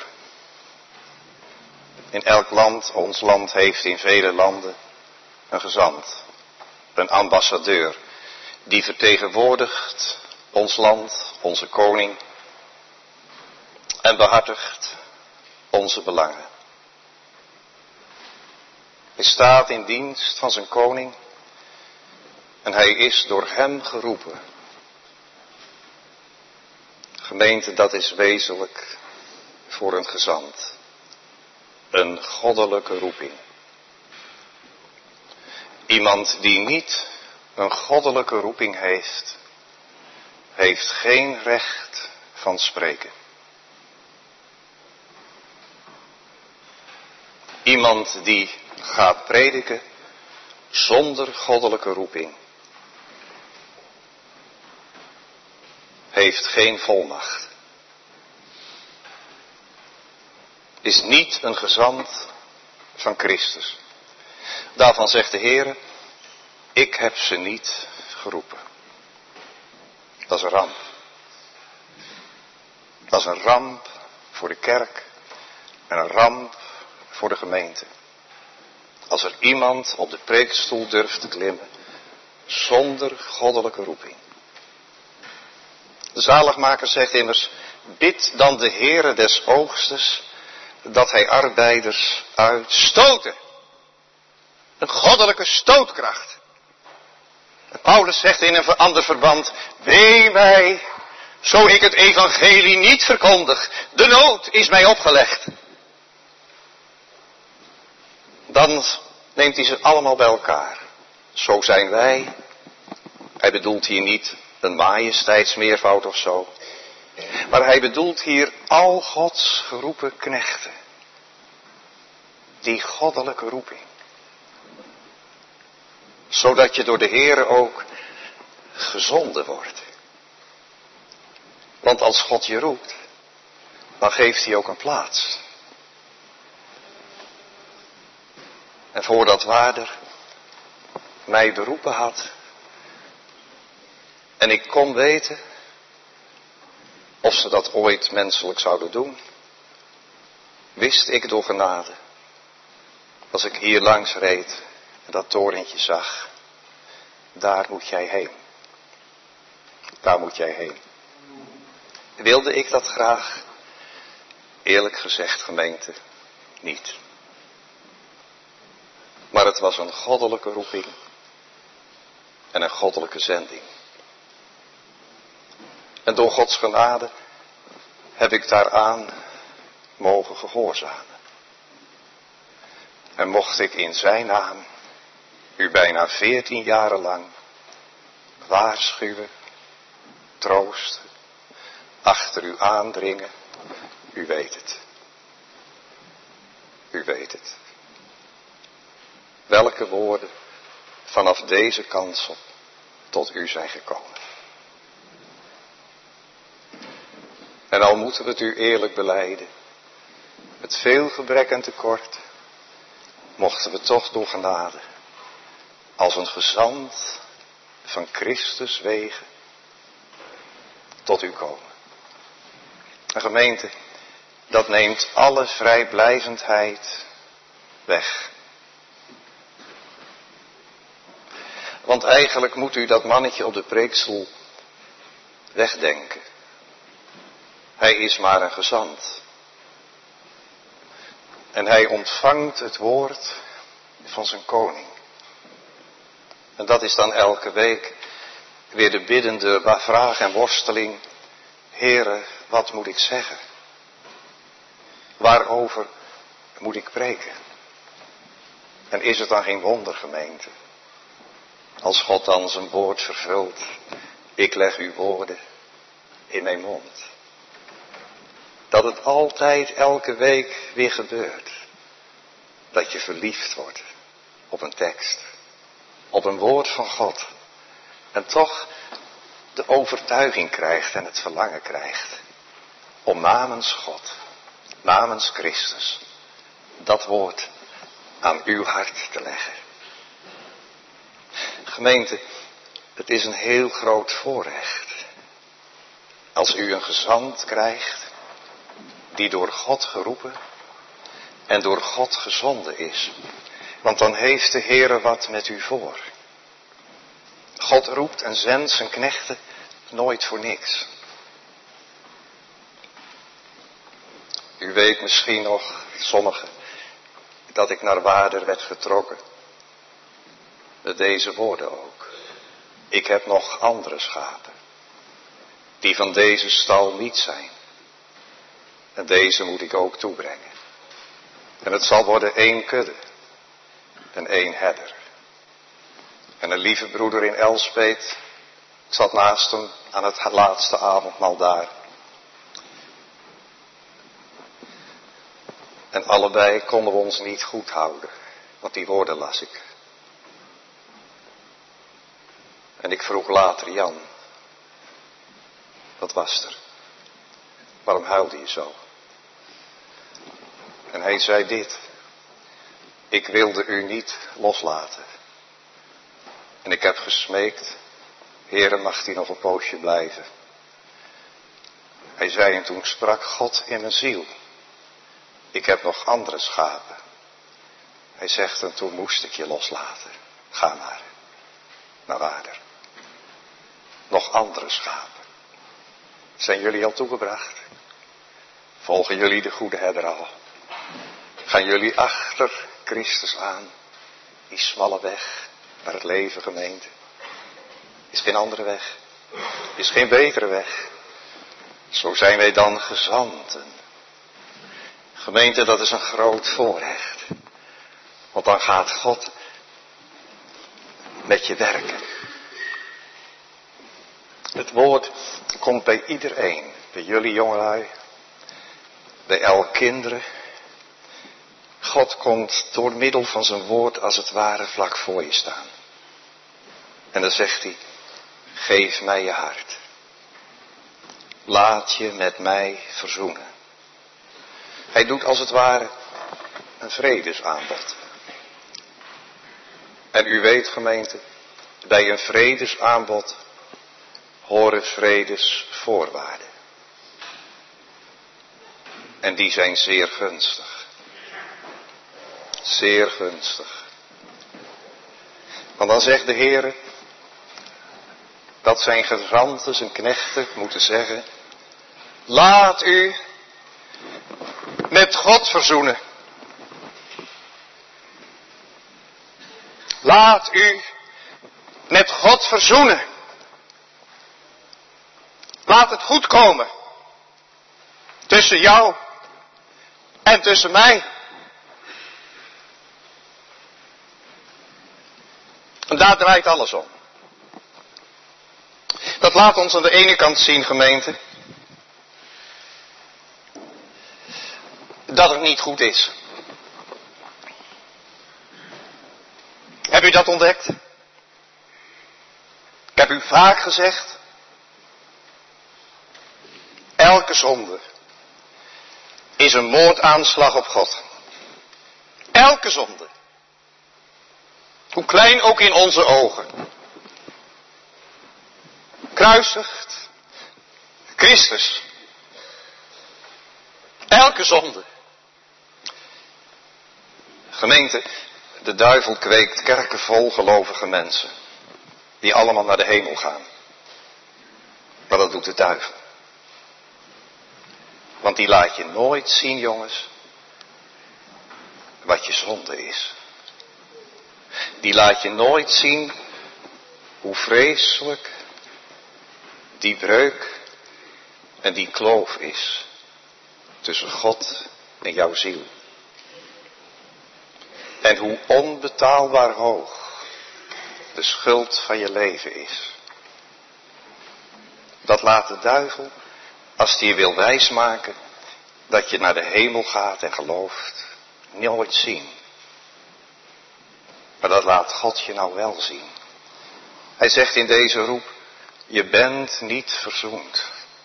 In elk land, ons land heeft in vele landen een gezant. Een ambassadeur. Die vertegenwoordigt ons land, onze koning. En behartigt onze belangen. Hij staat in dienst van zijn koning. En hij is door hem geroepen. Gemeente, dat is wezenlijk voor een gezant. Een goddelijke roeping. Iemand die niet een goddelijke roeping heeft, heeft geen recht van spreken. Iemand die gaat prediken zonder goddelijke roeping, heeft geen volmacht. Is niet een gezant van Christus. Daarvan zegt de Heer, ik heb ze niet geroepen. Dat is een ramp. Dat is een ramp voor de kerk en een ramp voor de gemeente. Als er iemand op de preekstoel durft te klimmen zonder goddelijke roeping. De zaligmaker zegt immers, bid dan de Heere des oogstes dat hij arbeiders uitstoten. Een goddelijke stootkracht. En Paulus zegt in een ander verband, wee mij, zo ik het evangelie niet verkondig. De nood is mij opgelegd. Dan neemt hij ze allemaal bij elkaar. Zo zijn wij. Hij bedoelt hier niet een majesteitsmeervoud of zo. Maar hij bedoelt hier al Gods geroepen knechten. Die goddelijke roeping. Zodat je door de Heere ook gezonden wordt. Want als God je roept, dan geeft hij ook een plaats. En voordat Waarder mij beroepen had, en ik kon weten of ze dat ooit menselijk zouden doen, wist ik door genade, als ik hier langs reed en dat torentje zag, daar moet jij heen. Daar moet jij heen. Wilde ik dat graag? Eerlijk gezegd, gemeente, niet. Maar het was een goddelijke roeping en een goddelijke zending. En door Gods genade heb ik daaraan mogen gehoorzamen. En mocht ik in zijn naam u bijna 14 jaren lang waarschuwen, troosten, achter u aandringen, u weet het. U weet het. Welke woorden vanaf deze kansel tot u zijn gekomen. En al moeten we het u eerlijk belijden, met veel gebrek en tekort, mochten we toch door genade, als een gezant van Christus wegen, tot u komen. Een gemeente, dat neemt alle vrijblijvendheid weg. Want eigenlijk moet u dat mannetje op de preekstoel wegdenken. Hij is maar een gezant. En hij ontvangt het woord van zijn koning. En dat is dan elke week weer de biddende vraag en worsteling. Heere, wat moet ik zeggen? Waarover moet ik preken? En is het dan geen wonder, gemeente? Als God dan zijn woord vervult. Ik leg uw woorden in mijn mond. Dat het altijd elke week weer gebeurt. Dat je verliefd wordt op een tekst. Op een woord van God. En toch de overtuiging krijgt en het verlangen krijgt. Om namens God, namens Christus, dat woord aan uw hart te leggen. Gemeente, het is een heel groot voorrecht. Als u een gezant krijgt, die door God geroepen en door God gezonden is. Want dan heeft de Heere wat met u voor. God roept en zendt zijn knechten nooit voor niks. U weet misschien nog, sommigen, dat ik naar Waarder werd getrokken. Met deze woorden ook. Ik heb nog andere schapen, die van deze stal niet zijn. En deze moet ik ook toebrengen. En het zal worden 1 kudde en 1 herder. En een lieve broeder in Elspeet, ik zat naast hem aan het laatste avondmaal daar. En allebei konden we ons niet goed houden, want die woorden las ik. En ik vroeg later Jan, wat was er? Waarom huilde je zo? En hij zei dit, ik wilde u niet loslaten. En ik heb gesmeekt, Heere, mag die nog een poosje blijven? Hij zei en toen sprak God in mijn ziel, ik heb nog andere schapen. Hij zegt en toen moest ik je loslaten. Ga maar, naar Waarder. Nog andere schapen. Zijn jullie al toegebracht? Volgen jullie de goede herder al? Gaan jullie achter Christus aan? Die smalle weg naar het leven, gemeente. Is geen andere weg. Is geen betere weg. Zo zijn wij dan gezanten. Gemeente, dat is een groot voorrecht. Want dan gaat God met je werken. Het woord komt bij iedereen. Bij jullie jongelui. Bij elk kinderen. God komt door middel van zijn woord als het ware vlak voor je staan. En dan zegt hij, geef mij je hart. Laat je met mij verzoenen. Hij doet als het ware een vredesaanbod. En u weet, gemeente, bij een vredesaanbod horen vredesvoorwaarden. En die zijn zeer gunstig. Zeer gunstig. Want dan zegt de Heere dat zijn gezanten, zijn knechten moeten zeggen, laat u met God verzoenen. Laat u met God verzoenen. Laat het goed komen. Tussen jou en tussen mij. En daar draait alles om. Dat laat ons aan de ene kant zien, gemeente, dat het niet goed is. Heb u dat ontdekt? Ik heb u vaak gezegd, elke zonde is een moordaanslag op God. Elke zonde. Hoe klein ook in onze ogen. Kruisigt Christus. Elke zonde. Gemeente, de duivel kweekt kerken vol gelovige mensen. Die allemaal naar de hemel gaan. Maar dat doet de duivel. Want die laat je nooit zien, jongens, wat je zonde is. Die laat je nooit zien hoe vreselijk die breuk en die kloof is tussen God en jouw ziel. En hoe onbetaalbaar hoog de schuld van je leven is. Dat laat de duivel, als hij je wil wijsmaken dat je naar de hemel gaat en gelooft, nooit zien. Maar dat laat God je nou wel zien. Hij zegt in deze roep, je bent niet verzoend.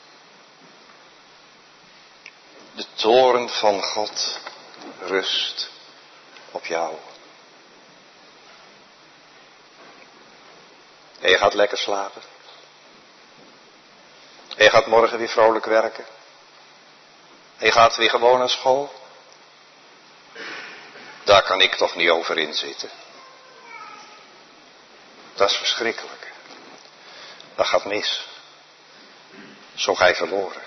De toorn van God rust op jou. En je gaat lekker slapen. En je gaat morgen weer vrolijk werken. En je gaat weer gewoon naar school. Daar kan ik toch niet over inzitten. Dat is verschrikkelijk. Dat gaat mis. Zo ga je verloren.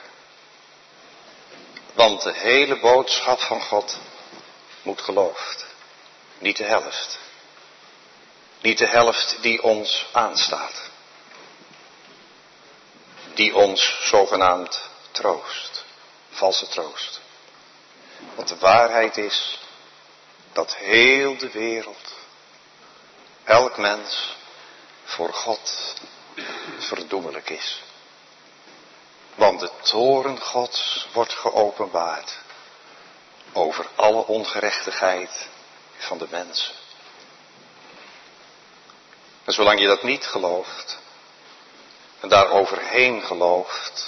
Want de hele boodschap van God moet geloofd. Niet de helft. Niet de helft die ons aanstaat. Die ons zogenaamd troost. Valse troost. Want de waarheid is dat heel de wereld, elk mens, voor God verdoemelijk is. Want de toorn Gods wordt geopenbaard over alle ongerechtigheid van de mensen. En zolang je dat niet gelooft en daar overheen gelooft,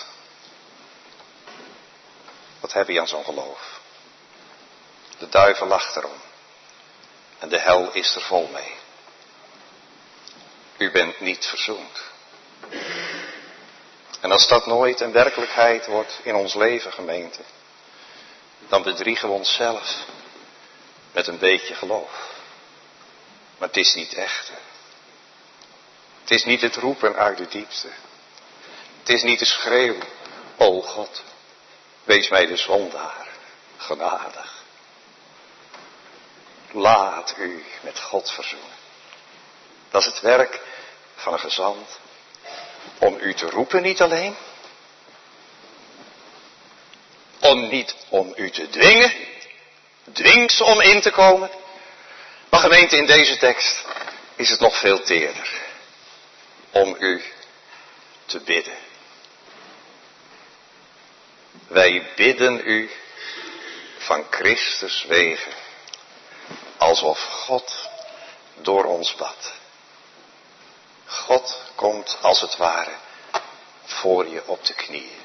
wat heb je aan zo'n geloof? De duivel lacht erom en de hel is er vol mee. U bent niet verzoend. En als dat nooit een werkelijkheid wordt in ons leven, gemeente, dan bedriegen we onszelf met een beetje geloof. Maar het is niet echt. Het is niet het roepen uit de diepste. Het is niet de schreeuw, o God, wees mij de zondaar genadig. Laat u met God verzoenen. Dat is het werk van een gezant. Om u te roepen niet alleen. Om u te dwingen. Dwing ze om in te komen. Maar gemeente, in deze tekst is het nog veel teerder. Om u te bidden. Wij bidden u van Christus wegen. Alsof God door ons bad. God komt als het ware voor je op de knieën.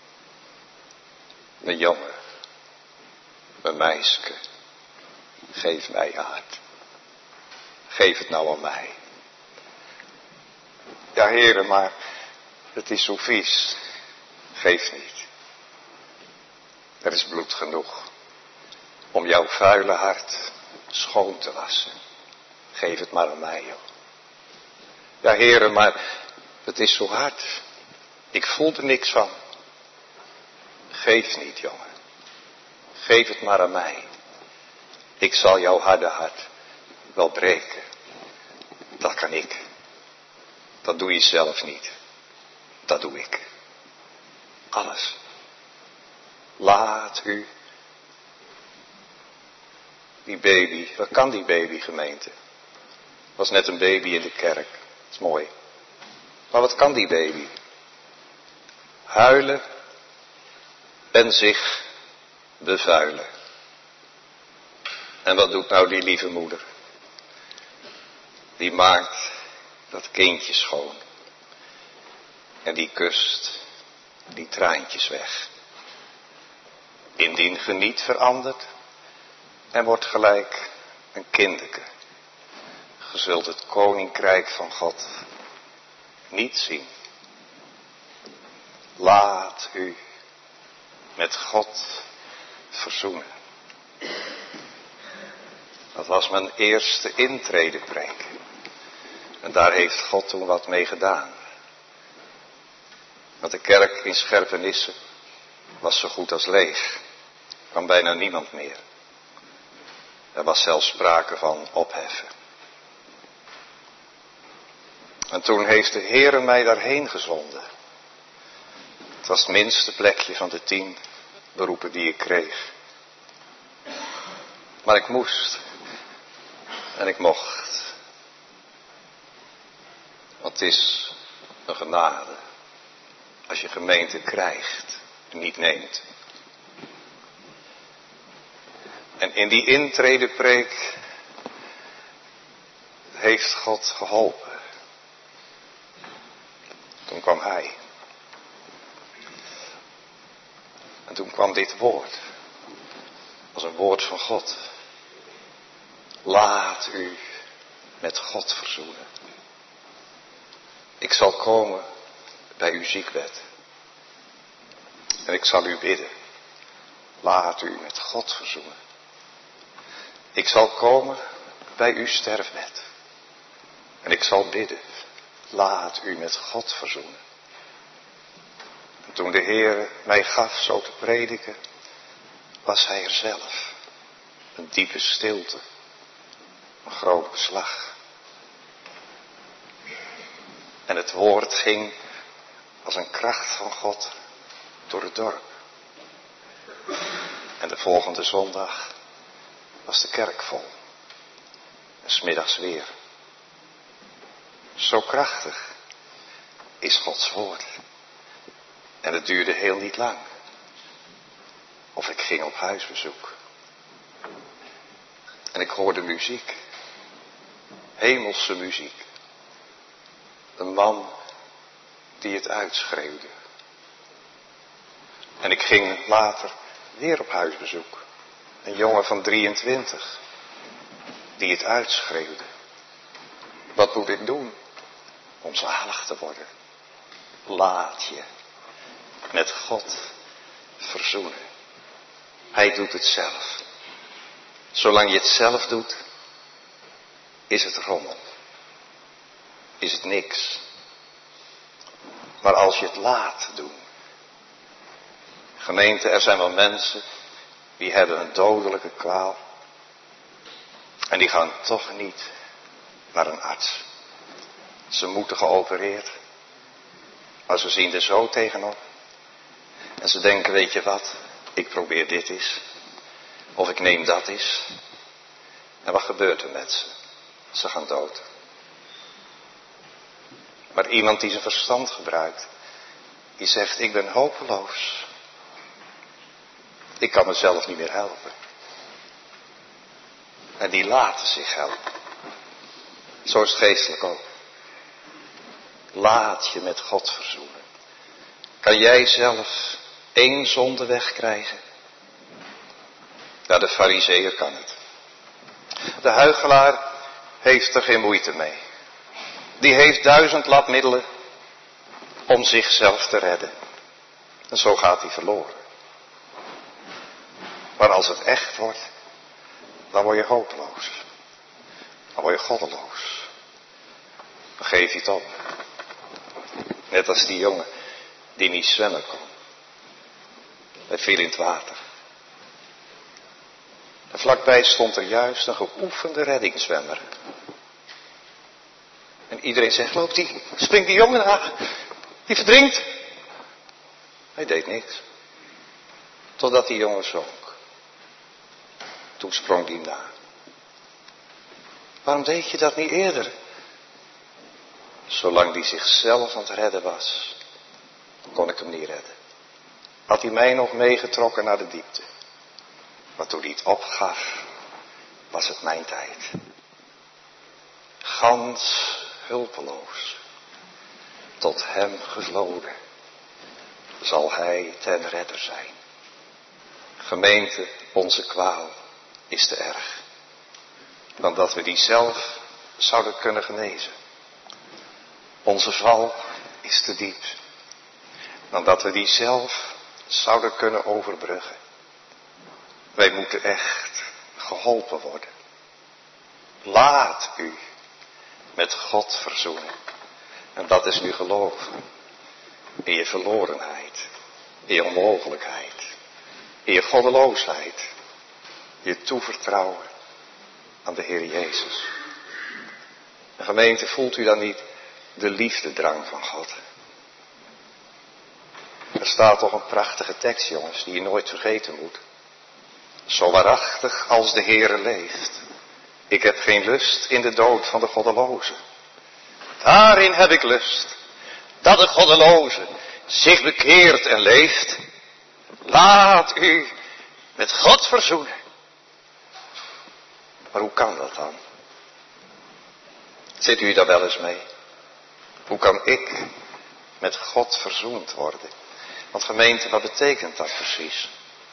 Mijn jongen, mijn meisje, geef mij je hart. Geef het nou aan mij. Ja, heren, maar het is zo vies. Geef niet. Er is bloed genoeg om jouw vuile hart schoon te wassen. Geef het maar aan mij, joh. Ja, heren, maar het is zo hard. Ik voel er niks van. Geef niet, jongen. Geef het maar aan mij. Ik zal jouw harde hart wel breken. Dat kan ik. Dat doe je zelf niet. Dat doe ik. Alles. Laat u. Die baby, wat kan die baby, gemeente? Was net een baby in de kerk. Dat is mooi. Maar wat kan die baby? Huilen en zich bevuilen. En wat doet nou die lieve moeder? Die maakt dat kindje schoon. En die kust die traantjes weg. Indien ge niet verandert en wordt gelijk een kinderke. Ge zult het koninkrijk van God niet zien. Laat u met God verzoenen. Dat was mijn eerste intredepreek. En daar heeft God toen wat mee gedaan. Want de kerk in Scherpenisse was zo goed als leeg. Er kwam bijna niemand meer. Er was zelfs sprake van opheffen. En toen heeft de Heere mij daarheen gezonden. Het was het minste plekje van de 10 beroepen die ik kreeg. Maar ik moest. En ik mocht. Want het is een genade. Als je gemeente krijgt en niet neemt. En in die intredepreek heeft God geholpen. Toen kwam Hij. En toen kwam dit woord. Als een woord van God. Laat u met God verzoenen. Ik zal komen bij uw ziekbed. En ik zal u bidden. Laat u met God verzoenen. Ik zal komen bij uw sterfbed. En ik zal bidden. Laat u met God verzoenen. En toen de Heer mij gaf zo te prediken, was Hij er zelf. Een diepe stilte. Een groot beslag. En het woord ging als een kracht van God door het dorp. En de volgende zondag was de kerk vol. En 's middags weer. Zo krachtig is Gods woord. En het duurde heel niet lang. Of ik ging op huisbezoek. En ik hoorde muziek. Hemelse muziek. Een man die het uitschreeuwde. En ik ging later weer op huisbezoek. Een jongen van 23. Die het uitschreeuwde. Wat moet ik doen om zalig te worden? Laat je met God verzoenen. Hij doet het zelf. Zolang je het zelf doet, is het rommel. Is het niks. Maar als je het laat doen. Gemeente, er zijn wel mensen die hebben een dodelijke kwaal. En die gaan toch niet naar een arts. Ze moeten geopereerd. Maar ze zien er zo tegenop. En ze denken, weet je wat, ik probeer dit eens. Of ik neem dat eens. En wat gebeurt er met ze? Ze gaan dood. Maar iemand die zijn verstand gebruikt, die zegt, ik ben hopeloos. Ik kan mezelf niet meer helpen. En die laten zich helpen. Zo is het geestelijk ook. Laat je met God verzoenen. Kan jij zelf 1 zonde wegkrijgen? Ja, de farizeeër kan het. De huichelaar heeft er geen moeite mee. Die heeft 1000 labmiddelen om zichzelf te redden. En zo gaat hij verloren. Maar als het echt wordt, dan word je hopeloos. Dan word je goddeloos. Dan geef je het op. Net als die jongen die niet zwemmen kon. Hij viel in het water. En vlakbij stond er juist een geoefende reddingszwemmer. En iedereen zegt, loop die, spring die jongen na. Die verdrinkt. Hij deed niks. Totdat die jongen zonk. Toen sprong hij na. Waarom deed je dat niet eerder? Zolang die zichzelf aan het redden was, kon ik hem niet redden. Had hij mij nog meegetrokken naar de diepte. Maar toen hij het opgaf, was het mijn tijd. Gans hulpeloos, tot hem gevloden, zal hij ten redder zijn. Gemeente, onze kwaal is te erg, dan dat we die zelf zouden kunnen genezen. Onze val is te diep, dan dat we die zelf zouden kunnen overbruggen. Wij moeten echt geholpen worden. Laat u met God verzoenen. En dat is nu geloven. in je verlorenheid, in je onmogelijkheid, in je goddeloosheid, je toevertrouwen aan de Heer Jezus. En gemeente, voelt u dan niet de liefdedrang van God? Er staat toch een prachtige tekst, jongens, die je nooit vergeten moet. Zo waarachtig als de Heere leeft. Ik heb geen lust in de dood van de goddeloze. Daarin heb ik lust, dat de goddeloze zich bekeert en leeft. Laat u met God verzoenen. Maar hoe kan dat dan? Zit u daar wel eens mee? Hoe kan ik met God verzoend worden? Want gemeente, wat betekent dat precies?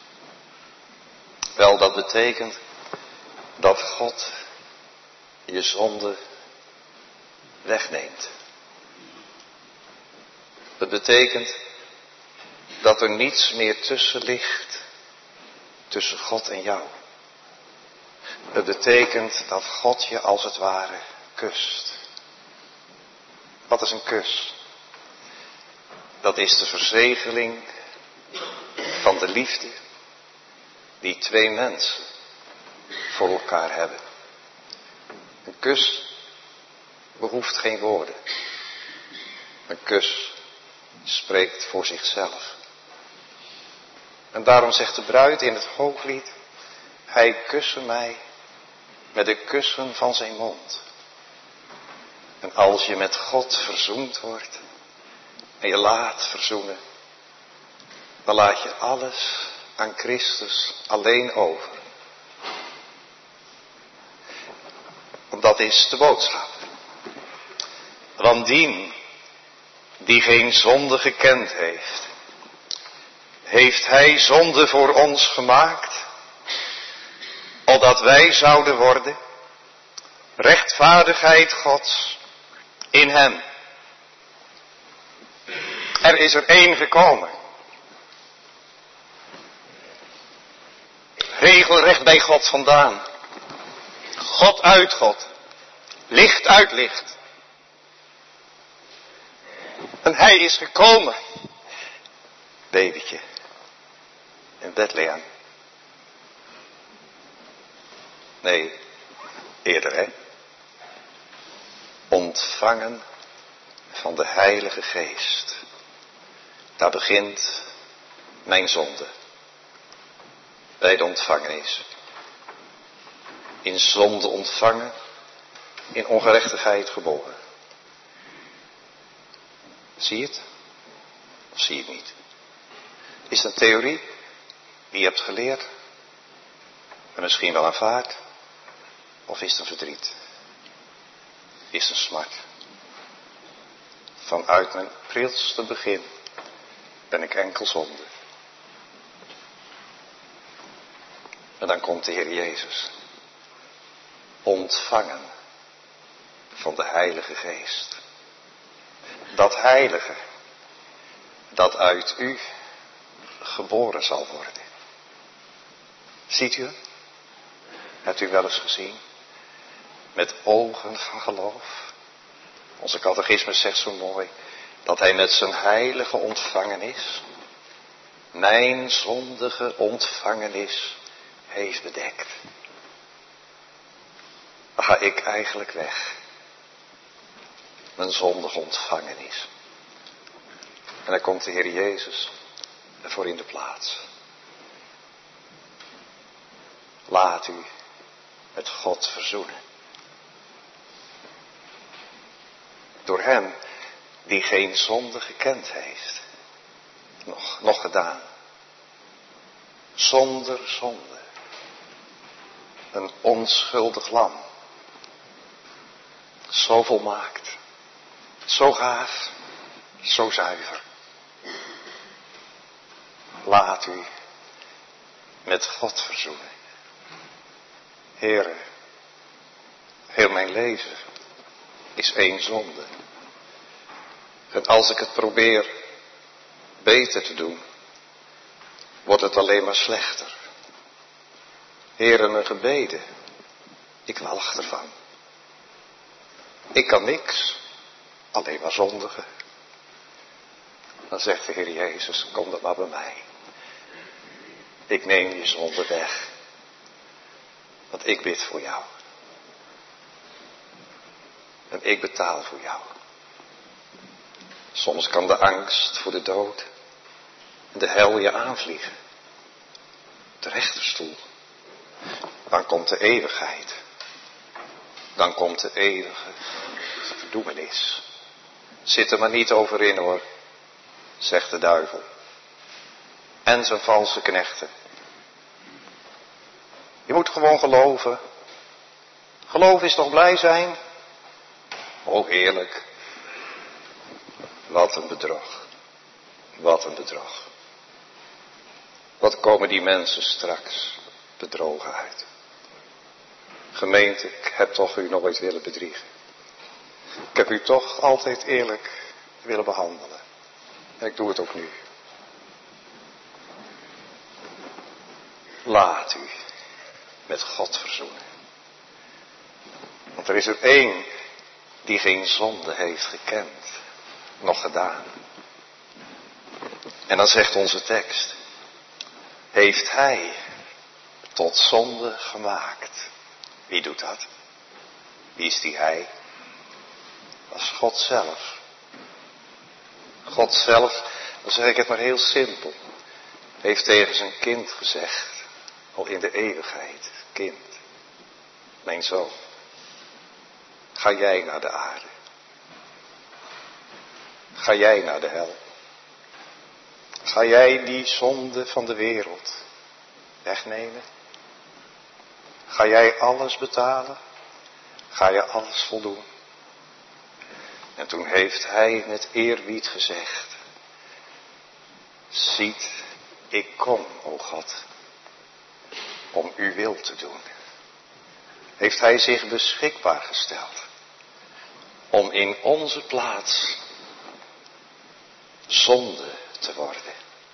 Wel, dat betekent dat God je zonde wegneemt. Dat betekent dat er niets meer tussen ligt, tussen God en jou. Het betekent dat God je als het ware kust. Wat is een kus? Dat is de verzegeling van de liefde die twee mensen voor elkaar hebben. Een kus behoeft geen woorden. Een kus spreekt voor zichzelf. En daarom zegt de bruid in het hooglied: hij kuste mij met de kussen van zijn mond. En als je met God verzoend wordt en je laat verzoenen, dan laat je alles aan Christus alleen over. Want dat is de boodschap. Want die geen zonde gekend heeft, heeft hij zonde voor ons gemaakt, opdat wij zouden worden rechtvaardigheid Gods in hem. Er is er één gekomen, regelrecht bij God vandaan, God uit God, licht uit licht. En hij is gekomen, babytje, in Bethlehem. Nee, eerder hè. Ontvangen van de Heilige Geest. Daar begint mijn zonde. Bij de ontvangenis. In zonde ontvangen, in ongerechtigheid geboren. Zie je het? Of zie je het niet? Is het een theorie die je hebt geleerd? En misschien wel aanvaard? Of is het een verdriet? Is het een smart? Vanuit mijn prilste begin ben ik enkel zonde. En dan komt de Heer Jezus. Ontvangen van de Heilige Geest. Dat heilige, dat uit u geboren zal worden. Ziet u het? Hebt u wel eens gezien? Met ogen van geloof. Onze catechismus zegt zo mooi, dat hij met zijn heilige ontvangenis, mijn zondige ontvangenis, heeft bedekt. Dan ga ik eigenlijk weg. Mijn zondige ontvangenis. En dan komt de Heer Jezus ervoor in de plaats. Laat u met God verzoenen. Door hem die geen zonde gekend heeft. Nog gedaan. Zonder zonde. Een onschuldig lam. Zo volmaakt. Zo gaaf. Zo zuiver. Laat u met God verzoenen. Heere, heel mijn leven is één zonde. En als ik het probeer beter te doen, wordt het alleen maar slechter. Heere, mijn gebeden, ik walg ervan. Ik kan niks, alleen maar zondigen. Dan zegt de Heer Jezus, kom dan maar bij mij. Ik neem je zonde weg. Want ik bid voor jou. En ik betaal voor jou. Soms kan de angst voor de dood en de hel je aanvliegen. De rechterstoel. Dan komt de eeuwigheid. Dan komt de eeuwige verdoemenis. Zit er maar niet over in hoor, zegt de duivel. En zijn valse knechten. Je moet gewoon geloven. Geloof is toch blij zijn? Oh heerlijk. Wat een bedrog. Wat een bedrog. Wat komen die mensen straks bedrogen uit. Gemeente, ik heb toch u nooit willen bedriegen. Ik heb u toch altijd eerlijk willen behandelen. En ik doe het ook nu. Laat u met God verzoenen. Want er is er één die geen zonde heeft gekend, nog gedaan. En dan zegt onze tekst, heeft hij tot zonde gemaakt. Wie doet dat? Wie is die hij? Dat is God zelf. God zelf, dan zeg ik het maar heel simpel, heeft tegen zijn kind gezegd, al in de eeuwigheid, kind, mijn zoon, ga jij naar de aarde? Ga jij naar de hel? Ga jij die zonde van de wereld wegnemen? Ga jij alles betalen? Ga je alles voldoen? En toen heeft hij met eerbied gezegd, ziet, ik kom, o God, om uw wil te doen. Heeft hij zich beschikbaar gesteld om in onze plaats zonde te worden.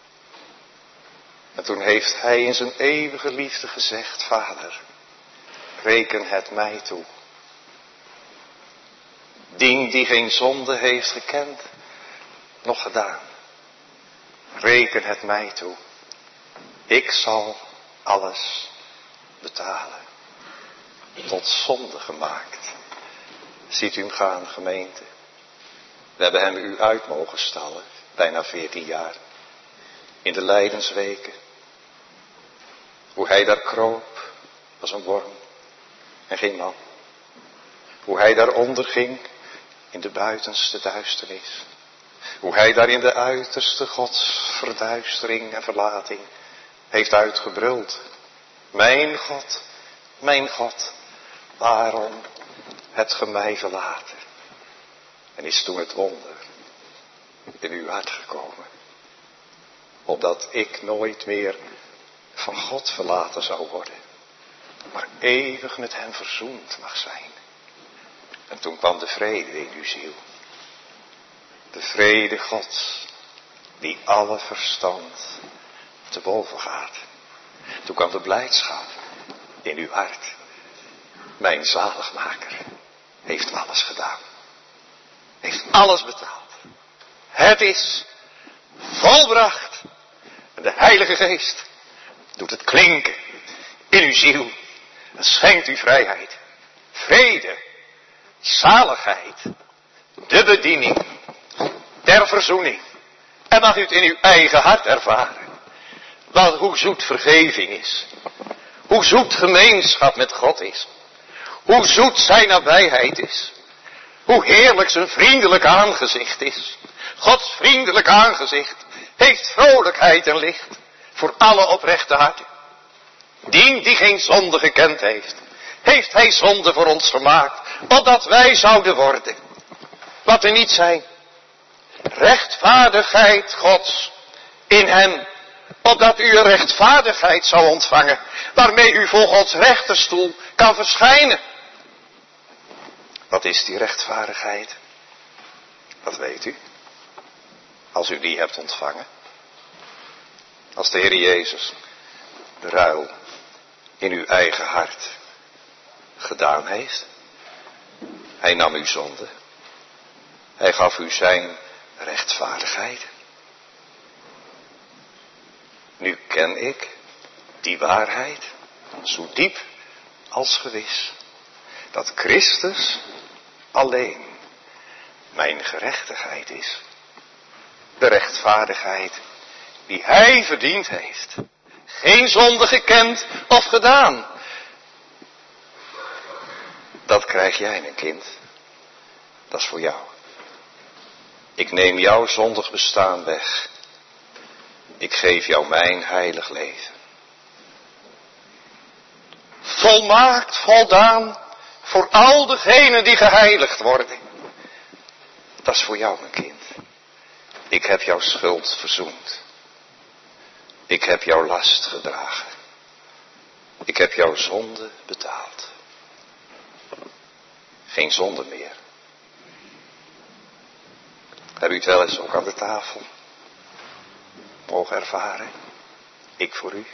En toen heeft hij in zijn eeuwige liefde gezegd, Vader, reken het mij toe. Dien die geen zonde heeft gekend, nog gedaan. Reken het mij toe. Ik zal alles betalen. Tot zonde gemaakt. Ziet u hem gaan, gemeente. We hebben hem u uit mogen stallen, bijna 14 jaar. In de lijdensweken. Hoe hij daar kroop, als een worm en geen man. Hoe hij daaronder ging, in de buitenste duisternis. Hoe hij daar in de uiterste godsverduistering en verlating heeft uitgebruld. Mijn God, waarom hebt ge mij verlaten? En is toen het wonder in uw hart gekomen. Opdat ik nooit meer van God verlaten zou worden. Maar eeuwig met hem verzoend mag zijn. En toen kwam de vrede in uw ziel. De vrede Gods, die alle verstand te boven gaat. Toen kwam de blijdschap in uw hart. Mijn zaligmaker heeft alles gedaan. Heeft alles betaald. Het is volbracht. En de Heilige Geest doet het klinken in uw ziel. En schenkt u vrijheid, vrede, zaligheid, de bediening, ter verzoening. En mag u het in uw eigen hart ervaren. Want hoe zoet vergeving is. Hoe zoet gemeenschap met God is. Hoe zoet zijn nabijheid is. Hoe heerlijk zijn vriendelijk aangezicht is. Gods vriendelijk aangezicht heeft vrolijkheid en licht voor alle oprechte harten. Dien die geen zonde gekend heeft, heeft hij zonde voor ons gemaakt, opdat wij zouden worden wat we niet zijn. Rechtvaardigheid Gods in hem, opdat u een rechtvaardigheid zou ontvangen, waarmee u voor Gods rechterstoel kan verschijnen. Wat is die rechtvaardigheid? Dat weet u, als u die hebt ontvangen. Als de Heer Jezus de ruil in uw eigen hart gedaan heeft. Hij nam uw zonde. Hij gaf u zijn rechtvaardigheid. Nu ken ik die waarheid, zo diep als gewis, dat Christus alleen mijn gerechtigheid is. De rechtvaardigheid die hij verdiend heeft. Geen zonde gekend of gedaan. Dat krijg jij, mijn kind. Dat is voor jou. Ik neem jouw zondig bestaan weg. Ik geef jou mijn heilig leven. Volmaakt, voldaan, voor al degenen die geheiligd worden. Dat is voor jou, mijn kind. Ik heb jouw schuld verzoend. Ik heb jouw last gedragen. Ik heb jouw zonde betaald. Geen zonde meer. Heb u het wel eens ook aan de tafel mogen ervaren? Ik voor u.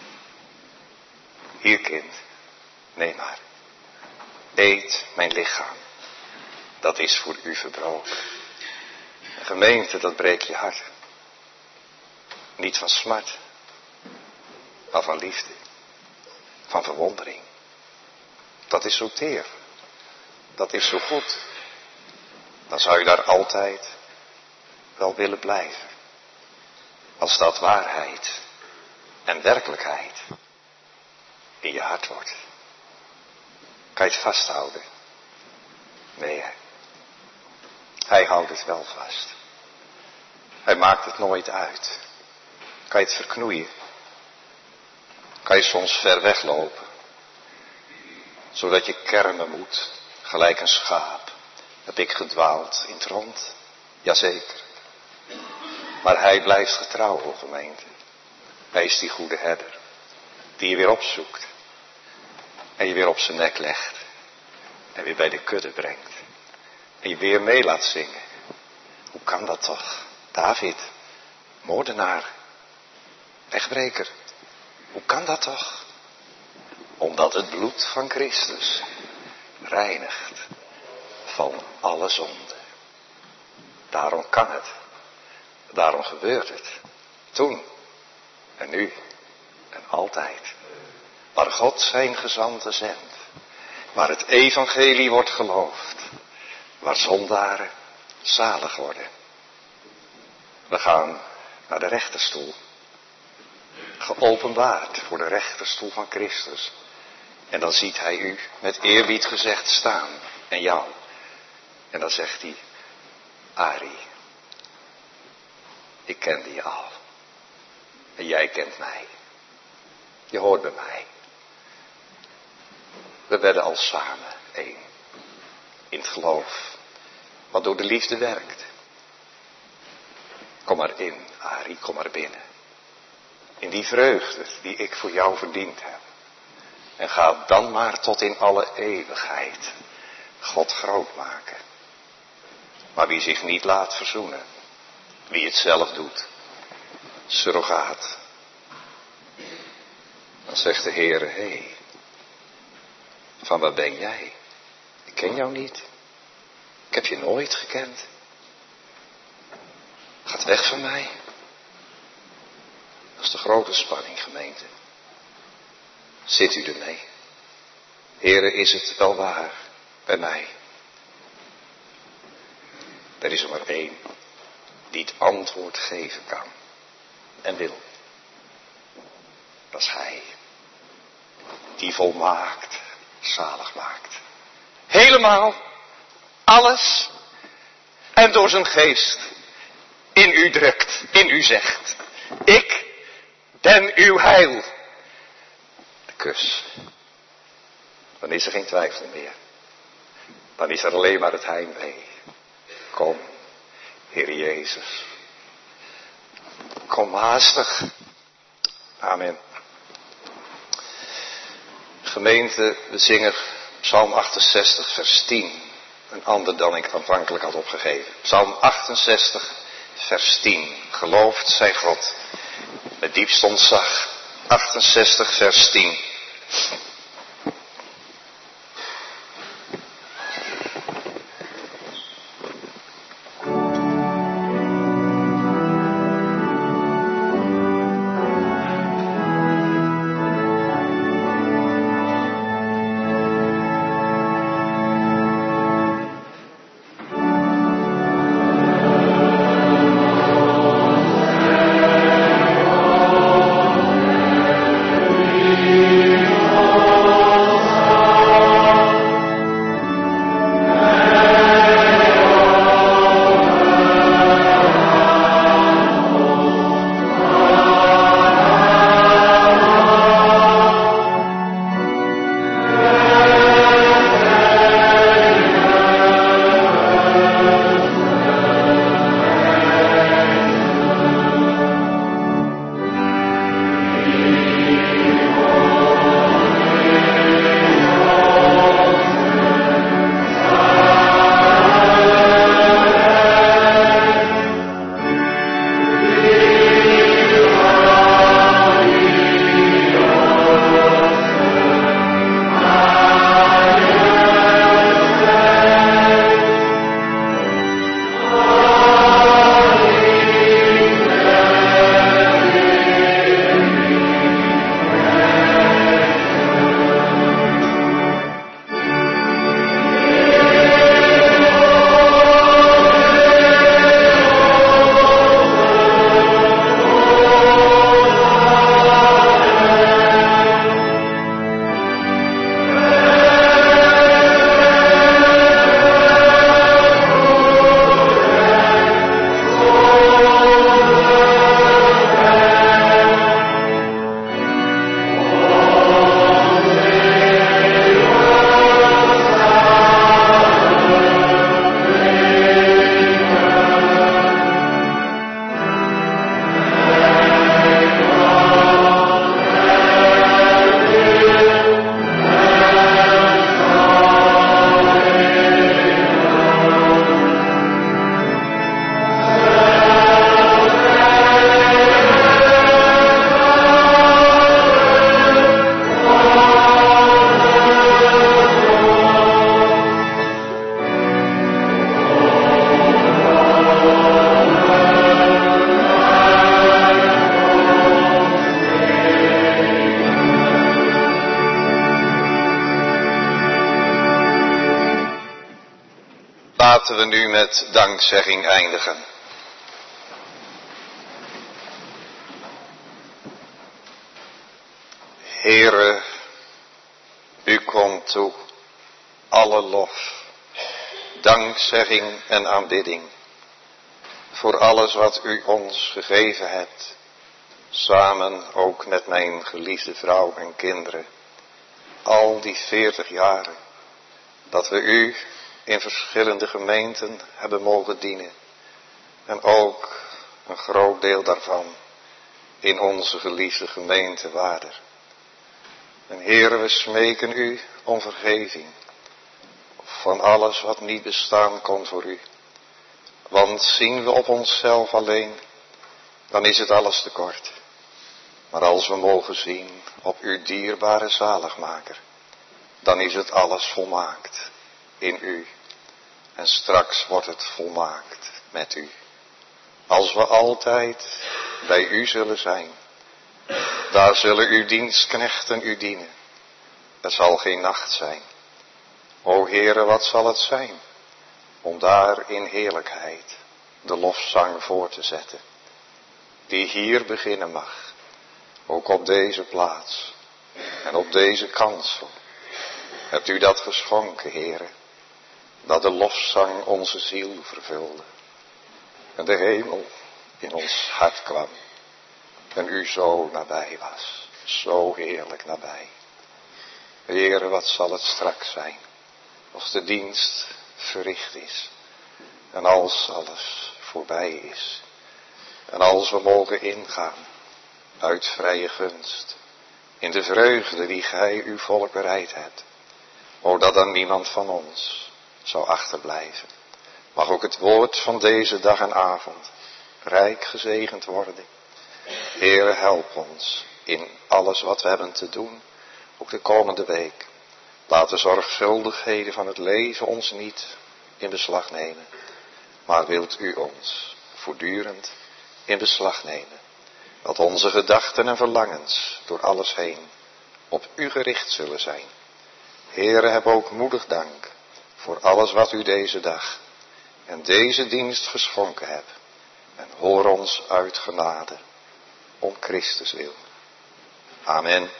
Hier, kind, neem maar. Eet mijn lichaam. Dat is voor u verbroken. Een gemeente, dat breekt je hart. Niet van smart, maar van liefde. Van verwondering. Dat is zo teer. Dat is zo goed. Dan zou je daar altijd wel willen blijven. Als dat waarheid en werkelijkheid in je hart wordt. Kan je het vasthouden? Nee, hè? Hij houdt het wel vast. Hij maakt het nooit uit. Kan je het verknoeien? Kan je soms ver weglopen? Zodat je kermen moet, gelijk een schaap. Heb ik gedwaald in het rond? Jazeker. Maar hij blijft getrouw, o gemeente. Hij is die goede herder. Die je weer opzoekt. En je weer op zijn nek legt. En weer bij de kudde brengt. En je weer mee laat zingen. Hoe kan dat toch? David, moordenaar, wegbreker. Hoe kan dat toch? Omdat het bloed van Christus reinigt van alle zonde. Daarom kan het. Daarom gebeurt het. Toen en nu en altijd. Waar God zijn gezanten zendt. Waar het evangelie wordt geloofd. Waar zondaren zalig worden. We gaan naar de rechterstoel. Geopenbaard voor de rechterstoel van Christus. En dan ziet hij u met eerbied gezegd staan. En jou. En dan zegt hij. Arie. Ik kende je al. En jij kent mij. Je hoort bij mij. We werden al samen één. In het geloof. Wat door de liefde werkt. Kom maar in, Arie, kom maar binnen. In die vreugde die ik voor jou verdiend heb. En ga dan maar tot in alle eeuwigheid God groot maken. Maar wie zich niet laat verzoenen. Wie het zelf doet. Surrogaat. Dan zegt de Heere, hé. Van waar ben jij? Ik ken jou niet. Ik heb je nooit gekend. Gaat weg van mij. Dat is de grote spanning, gemeente. Zit u ermee? Heere, is het wel waar bij mij? Er is er maar één die het antwoord geven kan en wil. Dat is hij. Die volmaakt zalig maakt. Helemaal, alles en door zijn geest in u drukt, in u zegt. Ik ben uw heil. De kus. Dan is er geen twijfel meer. Dan is er alleen maar het heimwee. Kom, Heer Jezus. Kom haastig. Amen. Gemeente, we zingen Psalm 68 vers 10. Een ander dan ik aanvankelijk had opgegeven. Psalm 68 vers 10. Geloofd zij God. Met diepst ontzag. 68 vers 10. Laten we nu met dankzegging eindigen. Heere, u komt toe alle lof, dankzegging en aanbidding voor alles wat u ons gegeven hebt, samen ook met mijn geliefde vrouw en kinderen, al die 40 jaren dat we u in verschillende gemeenten hebben mogen dienen en ook een groot deel daarvan in onze geliefde gemeente Waarder. En Heere, we smeken u om vergeving van alles wat niet bestaan kon voor u. Want zien we op onszelf alleen, dan is het alles te kort. Maar als we mogen zien op uw dierbare zaligmaker, dan is het alles volmaakt in u. En straks wordt het volmaakt met u. Als we altijd bij u zullen zijn, daar zullen uw dienstknechten u dienen. Het zal geen nacht zijn. O Heere, wat zal het zijn om daar in heerlijkheid de lofzang voor te zetten, die hier beginnen mag, ook op deze plaats en op deze kansel. Hebt u dat geschonken, Heere, dat de lofzang onze ziel vervulde en de hemel in ons hart kwam en u zo nabij was, zo heerlijk nabij. Heere, wat zal het straks zijn als de dienst verricht is en als alles voorbij is en als we mogen ingaan uit vrije gunst in de vreugde die gij uw volk bereid hebt. O, dat dan niemand van ons zou achterblijven. Mag ook het woord van deze dag en avond rijk gezegend worden. Heere, help ons in alles wat we hebben te doen, ook de komende week. Laat de zorgvuldigheden van het leven ons niet in beslag nemen, maar wilt u ons voortdurend in beslag nemen. Dat onze gedachten en verlangens door alles heen op u gericht zullen zijn. Heere, heb ook moedig dank voor alles wat u deze dag en deze dienst geschonken hebt. En hoor ons uit genade om Christus wil. Amen.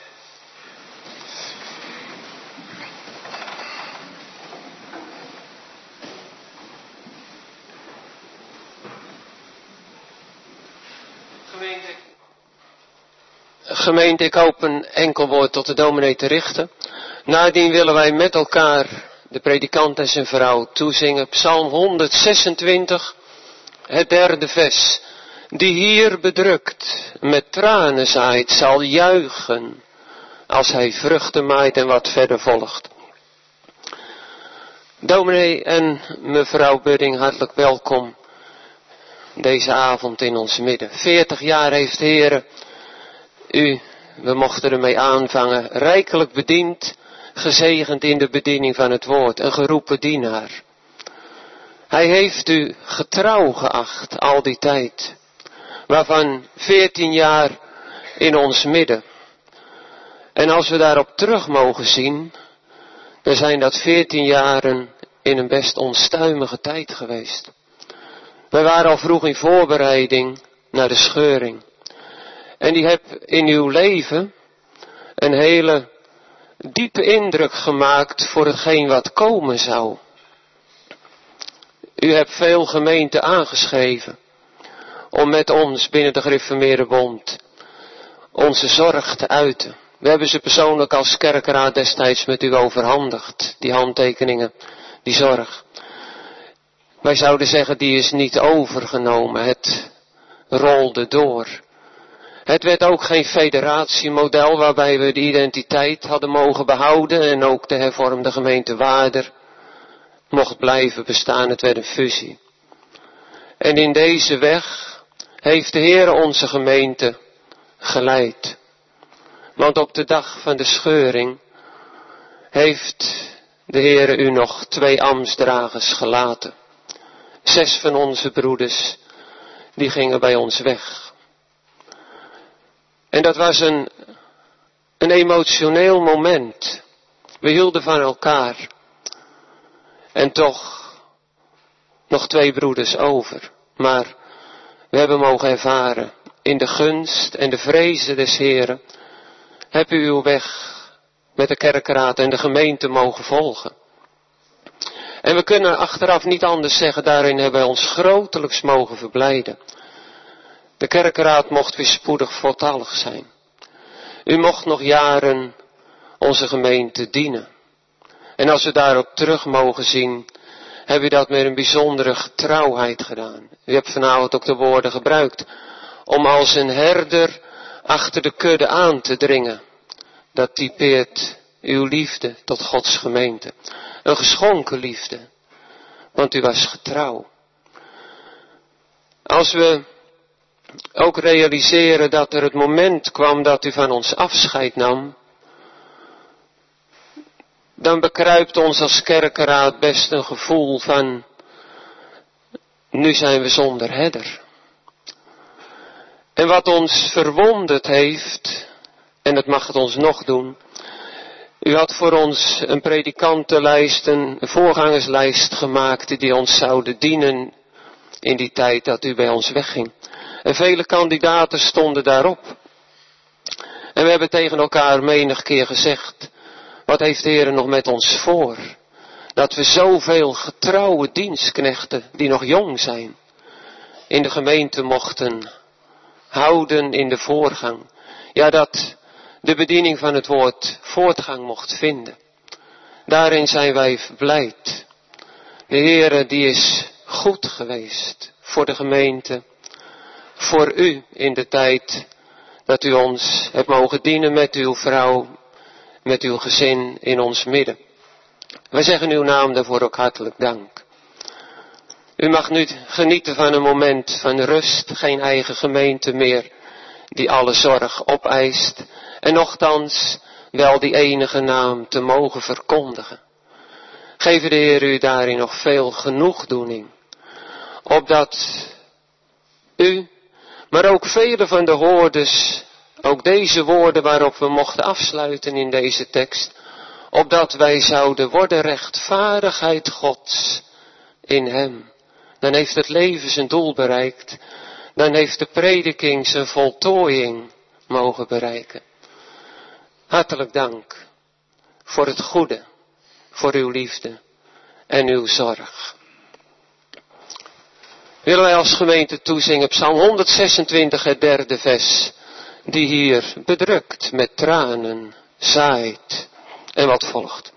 Gemeente, ik hoop een enkel woord tot de dominee te richten. Nadien willen wij met elkaar, de predikant en zijn vrouw, toezingen Psalm 126, het 3e vers. Die hier bedrukt, met tranen zaait, zal juichen, als hij vruchten maait en wat verder volgt. Dominee en mevrouw Budding, hartelijk welkom deze avond in ons midden. 40 jaar heeft de Heer u, we mochten ermee aanvangen, rijkelijk bediend, gezegend in de bediening van het woord, een geroepen dienaar. Hij heeft u getrouw geacht al die tijd, waarvan 14 jaar in ons midden. En als we daarop terug mogen zien, dan zijn dat 14 jaren in een best onstuimige tijd geweest. Wij waren al vroeg in voorbereiding naar de scheuring. En die heb in uw leven een hele diepe indruk gemaakt voor hetgeen wat komen zou. U hebt veel gemeenten aangeschreven om met ons binnen de Gereformeerde Bond onze zorg te uiten. We hebben ze persoonlijk als kerkraad destijds met u overhandigd, die handtekeningen, die zorg. Wij zouden zeggen, die is niet overgenomen, het rolde door. Het werd ook geen federatiemodel waarbij we de identiteit hadden mogen behouden en ook de hervormde gemeente Waarder mocht blijven bestaan. Het werd een fusie. En in deze weg heeft de Heer onze gemeente geleid. Want op de dag van de scheuring heeft de Heer u nog 2 ambtsdragers gelaten. 6 van onze broeders, die gingen bij ons weg. En dat was een emotioneel moment. We hielden van elkaar. En toch nog 2 broeders over. Maar we hebben mogen ervaren, in de gunst en de vrezen des Heren, hebt u uw weg met de kerkraad en de gemeente mogen volgen. En we kunnen achteraf niet anders zeggen, daarin hebben wij ons grotelijks mogen verblijden. De kerkraad mocht weer spoedig voltallig zijn. U mocht nog jaren onze gemeente dienen. En als we daarop terug mogen zien, heb u dat met een bijzondere getrouwheid gedaan. U hebt vanavond ook de woorden gebruikt om als een herder achter de kudde aan te dringen. Dat typeert uw liefde tot Gods gemeente. Een geschonken liefde, want u was getrouw. Als we ook realiseren dat er het moment kwam dat u van ons afscheid nam, dan bekruipt ons als kerkenraad best een gevoel van, nu zijn we zonder herder. En wat ons verwonderd heeft, en dat mag het ons nog doen, u had voor ons een predikantenlijst, een voorgangerslijst gemaakt die ons zouden dienen in die tijd dat u bij ons wegging. En vele kandidaten stonden daarop. En we hebben tegen elkaar menig keer gezegd, wat heeft de Heer nog met ons voor? Dat we zoveel getrouwe dienstknechten, die nog jong zijn, in de gemeente mochten houden in de voorgang. Ja, dat de bediening van het woord voortgang mocht vinden. Daarin zijn wij verblijd. De Heer die is goed geweest voor de gemeente, voor u in de tijd dat u ons hebt mogen dienen met uw vrouw, met uw gezin in ons midden. Wij zeggen uw naam daarvoor ook hartelijk dank. U mag nu genieten van een moment van rust, geen eigen gemeente meer die alle zorg opeist en nochtans wel die enige naam te mogen verkondigen. Geef de Heer u daarin nog veel genoegdoening, opdat u, maar ook vele van de hoorders, ook deze woorden waarop we mochten afsluiten in deze tekst, opdat wij zouden worden rechtvaardigheid Gods in hem. Dan heeft het leven zijn doel bereikt. Dan heeft de prediking zijn voltooiing mogen bereiken. Hartelijk dank voor het goede, voor uw liefde en uw zorg. Willen wij als gemeente toezingen Psalm 126, het 3e vers, die hier bedrukt met tranen zaait en wat volgt.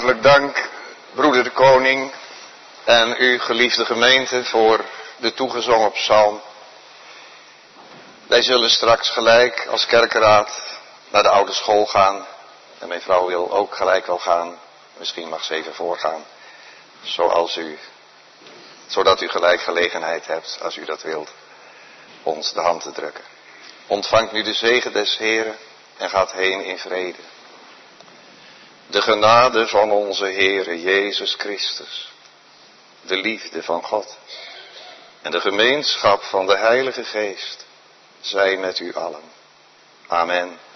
Hartelijk dank, broeder de koning en uw geliefde gemeente voor de toegezongen psalm. Wij zullen straks gelijk als kerkenraad naar de oude school gaan. En mijn vrouw wil ook gelijk wel gaan. Misschien mag ze even voorgaan. Zodat u gelijk gelegenheid hebt, als u dat wilt, ons de hand te drukken. Ontvangt nu de zegen des Heren en gaat heen in vrede. De genade van onze Heere Jezus Christus, de liefde van God en de gemeenschap van de Heilige Geest zij met u allen. Amen.